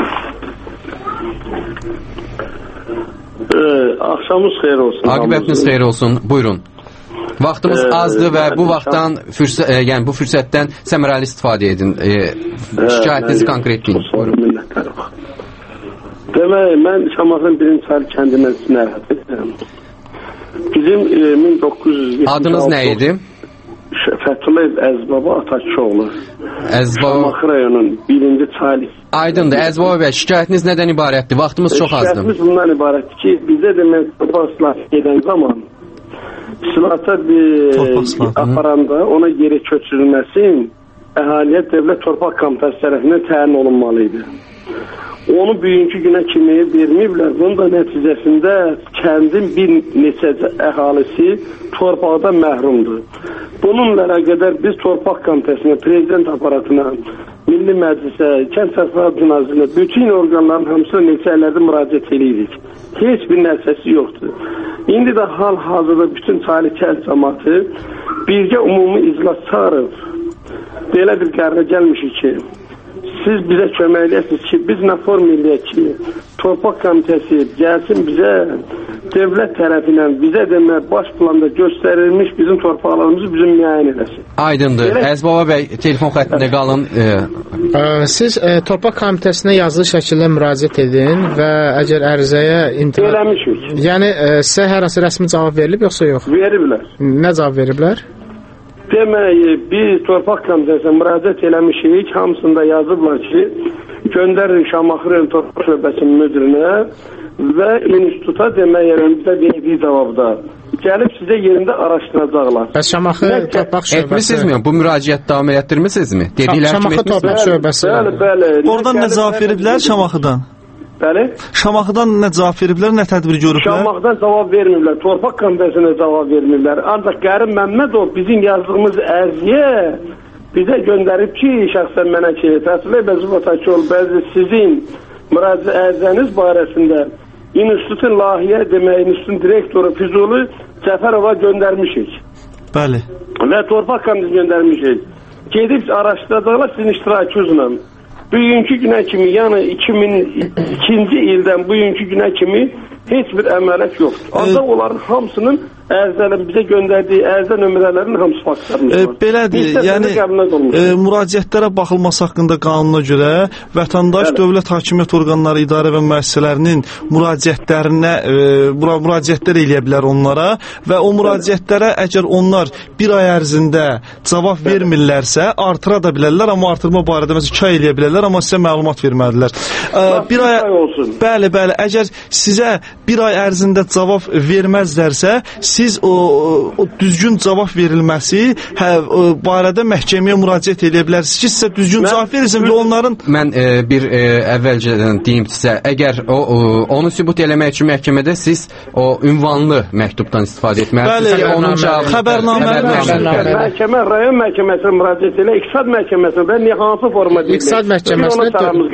Axşamınız xeyir olsun. Aqibətiniz xeyir olsun. Buyurun. Vaxtımız azdır və bu vaxtdan yəni bu fürsətdən səmərəli istifadə edin. Şikayətinizi konkret deyin. Buyurun. Demək, mən Şamaxının birinci saylı kəndindən sinərət edirəm. Bizim 1976... Adınız nə idi? Fəthullayev Əzbaba Atakçıoğlu. Şamaxı rayonunun 1-ci çaylı. Aydındır. Əzbaba bəy, şikayətiniz nədən ibarətdir? Vaxtımız çox azdır. Şikayətimiz bundan ibarətdir ki, bizə demək torpaq gedən zaman silahta bir aparanda ona geri köçürülməsin əhaliyə dövlət torpaq komitəsi tərəfindən təyin olunmalıydı. Onu bugünkü günə kimi verməyiblər. Bunun da nəticəsində kəndin bir neçə əhalisi torpaqdan məhrumdur. Bununla əlaqədar biz torpaq komitəsinə, prezident aparatına, Milli Məclisə, Kənd Təsərrüfatı Nazirliyinə, bütün orqanların hamısına neçə illərdə müraciət edirik. Heç bir nəticəsi yoxdur. İndi də hal-hazırda bütün Çaylı kənd cəmaatı birgə ümumi iclas çağırıb belə bir qərara gəlmişik ki, siz bizə kömək eləyəsiniz ki, biz nə form eləyək ki, torpaq komitəsi gəlsin bizə dövlət tərəfindən bizə demə baş planda göstərilmiş bizim torpaqlarımızı bizim müəyyən eləsin. Aydındır. Əzbaba bəy, telefon xəttində qalın. Siz torpaq komitəsinə yazılı şəkildə müraciət edin və əgər ərizəyə eləmişik. Yəni sizə hər hansı rəsmi cavab verilib yoxsa yox? Veriblər. Nə cavab veriblər? Demək, biz torpaq komitəsinə müraciət eləmişik, hamısında yazıblar ki, göndərin Şamaxı rayon torpaq şöbəsinin müdirinə və instituta demək yerində verdiyi cavabda gəlib sizə yerində araşdıracaqlar. Bəs Şamaxı torpaq şöbəsi etmisinizmi? Bu müraciət davam etdirmisinizmi? Şamaxı torpaq şöbəsi. Bəli. Oradan nə cavab veriblər Şamaxıdan? Bəli. Şamaxıdan nə cavab veriblər, nə tədbir görüblər? Şamaxıdan cavab vermirlər, torpaq komitəsinə cavab vermirlər. Ancaq Qərim Məmmədov bizim yazdığımız ərziyə bizə göndərib ki, şəxsən mənə ki, Fəthullayev Əzbaba bəzi sizin müraciət ərizəniz barəsində institutun layihə demək, institutun direktoru Füzuli Cəfərova göndərmişik. Bəli. Və torpaq komitəsinə göndərmişik. Gedib araşdıracaqlar sizin iştirakınızla. Bugünkü günə kimi, yəni 2002-ci ildən bugünkü günə kimi heç bir əməliyyat yoxdur. Ancaq onların hamısının ərizələrin bizə göndərdiyi ərizə nömrələrinin hamısı faktlarımız var. Belədir, yəni müraciətlərə baxılması haqqında qanuna görə vətəndaş dövlət hakimiyyət orqanları, idarə və müəssisələrinin müraciətlər eləyə bilər onlara və o müraciətlərə əgər onlar bir ay ərzində cavab vermirlərsə, artıra da bilərlər, amma artırma barədə məsələn 2 ay eləyə bilərlər, amma sizə məlumat verməlidirlər. Bir ay olsun. Bəli, əgər sizə bir ay ərzində cavab verməzlərsə, siz o düzgün cavab verilməsi barədə məhkəməyə müraciət edə bilərsiniz ki, sizə düzgün cavab verilsin və onların... Mən bir əvvəlcədən deyim sizə, əgər onu sübut eləmək üçün məhkəmədə siz o ünvanlı məktubdan istifadə etməlisiniz ki, onun cavabı... Məhkəmə, rayon məhkəməsinə müraciət elə, iqtisad məhkəməsinə niyə hansı forma deyil? İqtisad məhkəməsinə...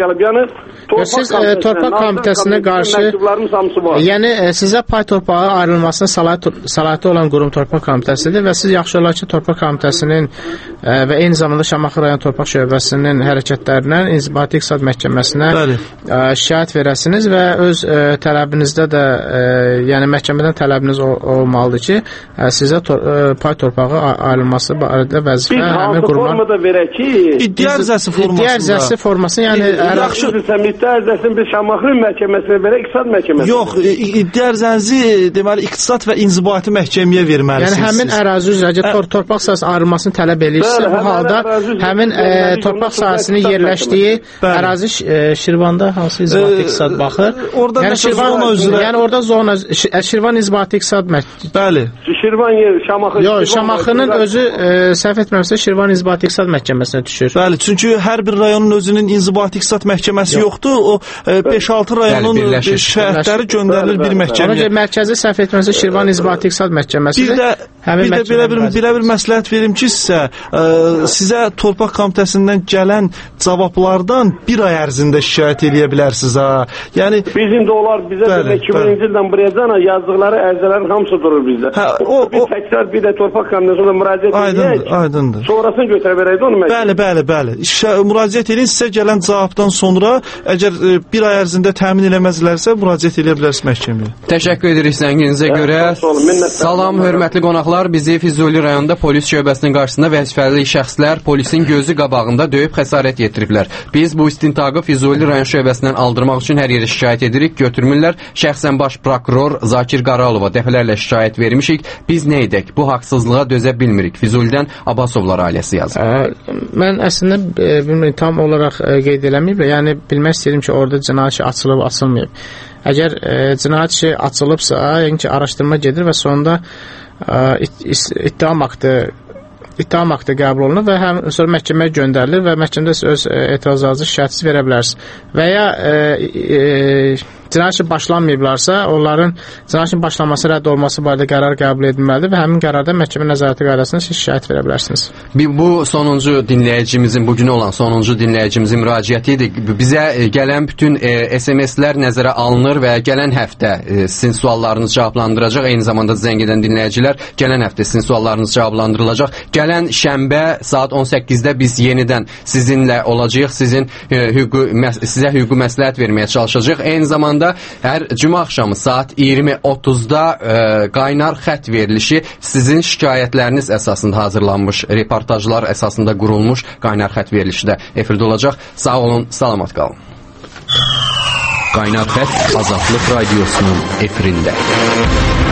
Siz torpaq komitəsinə qarşı... Yəni, sizə pay torpağı ayrılmasına səlahiyyəti olan qurum torpaq komitəsidir və siz yaxşı olar ki, torpaq komitəsinin və eyni zamanda Şamaxı rayon torpaq şöbəsinin hərəkətlərindən İnzibati İqtisad Məhkəməsinə şikayət verəsiniz və öz tələbinizdə də, yəni məhkəmədən tələbiniz olmalıdır ki, sizə pay torpağı ayrılması barədə vəzifə həmin qurumlar... Hansı formada verək ki... İddia ərizəsi forması, yəni... İddia ərizəsini biz Şamaxı məhkəməsinə verək, İqtisad məhkəməsinə. Yox, iddia ərizənizi deməli iqtisad və inzibati məhkəməyə verməlisiniz. Yəni həmin ərazi üzrə torpaq sahəsi ayrılmasını tələb edirsə, bu halda həmin torpaq sahəsinin yerləşdiyi ərazi Şirvanda hansı inzibati iqtisad baxır? Yəni orada zona Şirvan inzibati iqtisad məhkəməsi. Bəli. Şirvan yer Şamaxı. Yox, Şamaxının özü səhv etmirəmsə Şirvan inzibati iqtisad məhkəməsinə düşür. Bəli, çünki hər bir rayonun özünün inzibati iqtisad məhkəməsi yoxdur. O 5-6 rayonun şəhərləri göndərilir bir məhkəməyə. Ona görə mərkəzi səhv etmirəmsə Şirvan İnzibati İqtisad Məhkəməsidir. Bir də belə bir məsləhət verim ki, sizə torpaq komitəsindən gələn cavablardan bir ay ərzində şikayət eləyə bilərsiniz. Yəni bizim də olar bizə 2000-ci ildən buraya yazdıqları ərizələrin hamısı durur bizdə. Bir təkrar bir də torpaq komitəsinə müraciət edək. Aydındır. Sonrasını götürə verək onu məhkəməyə. Bəli. Müraciət edin, sizə gələn cavabdan sonra əgər bir ay ərzində təmin eləməzlərsə müraciət eləyə bilərsiniz məhkəməyə. Təşəkkür edirik zənginizə görə. Salam, hörmətli qonaqlar. saxlar bizi Füzuli rayonunda polis şöbəsinin qarşısında vəzifəli şəxslər polisin gözü qabağında döyüb xəsarət yetiriblər. Biz bu istintaqı Füzuli rayon şöbəsindən aldırmaq üçün hər yerə şikayət edirik, götürmürlər. Şəxsən baş prokuror Zakir Qaralova dəfələrlə şikayət vermişik. Biz nə edək? Bu haqsızlığa dözə bilmirik. Füzulidən Abbasovlar ailəsi yazır. Mən əslində bilmirəm, tam olaraq qeyd eləməyib. Yəni bilmək istəyirəm ki, orada cinayət işi açılıb, açılmayıb. Əgər cinayət işi açılıbsa, yəni ki, araşdırma gedir və sonunda ittiham aktı qəbul olunur və sonra məhkəməyə göndərilir və məhkəmədə öz etirazlarınızı şikayətçi verə bilərsiniz. Və ya cinayət işi başlanmayıblarsa, onların cinayət işinin başlanması, rədd olması barədə qərar qəbul edilməlidir və həmin qərarda məhkəmə nəzarəti qaydasında siz şikayət verə bilərsiniz. Bu sonuncu dinləyicimizin, bugün olan sonuncu dinləyicimizin müraciəti idi. Bizə gələn bütün SMS-lər nəzərə alınır və gələn həftə sizin suallarınız cavablandıracaq. Eyni zamanda zəng edən dinləyicilər, gələn həftə sizin suallarınız cavablandırılacaq. Gələn şənbə saat 18-də biz yenidən sizinlə olacağıq. Sizə hüquqi məsləhət verməyə çalışacağıq. Eyni zamanda hər cümə axşamı saat 20:30-da qaynar xətt verilişi sizin şikayətləriniz əsasında hazırlanmış, reportajlar əsasında qurulmuş qaynar xətt verilişi də efirdə olacaq. Sağ olun, salamat qalın. Qaynar xətt Azadlıq Radiosunun efirində.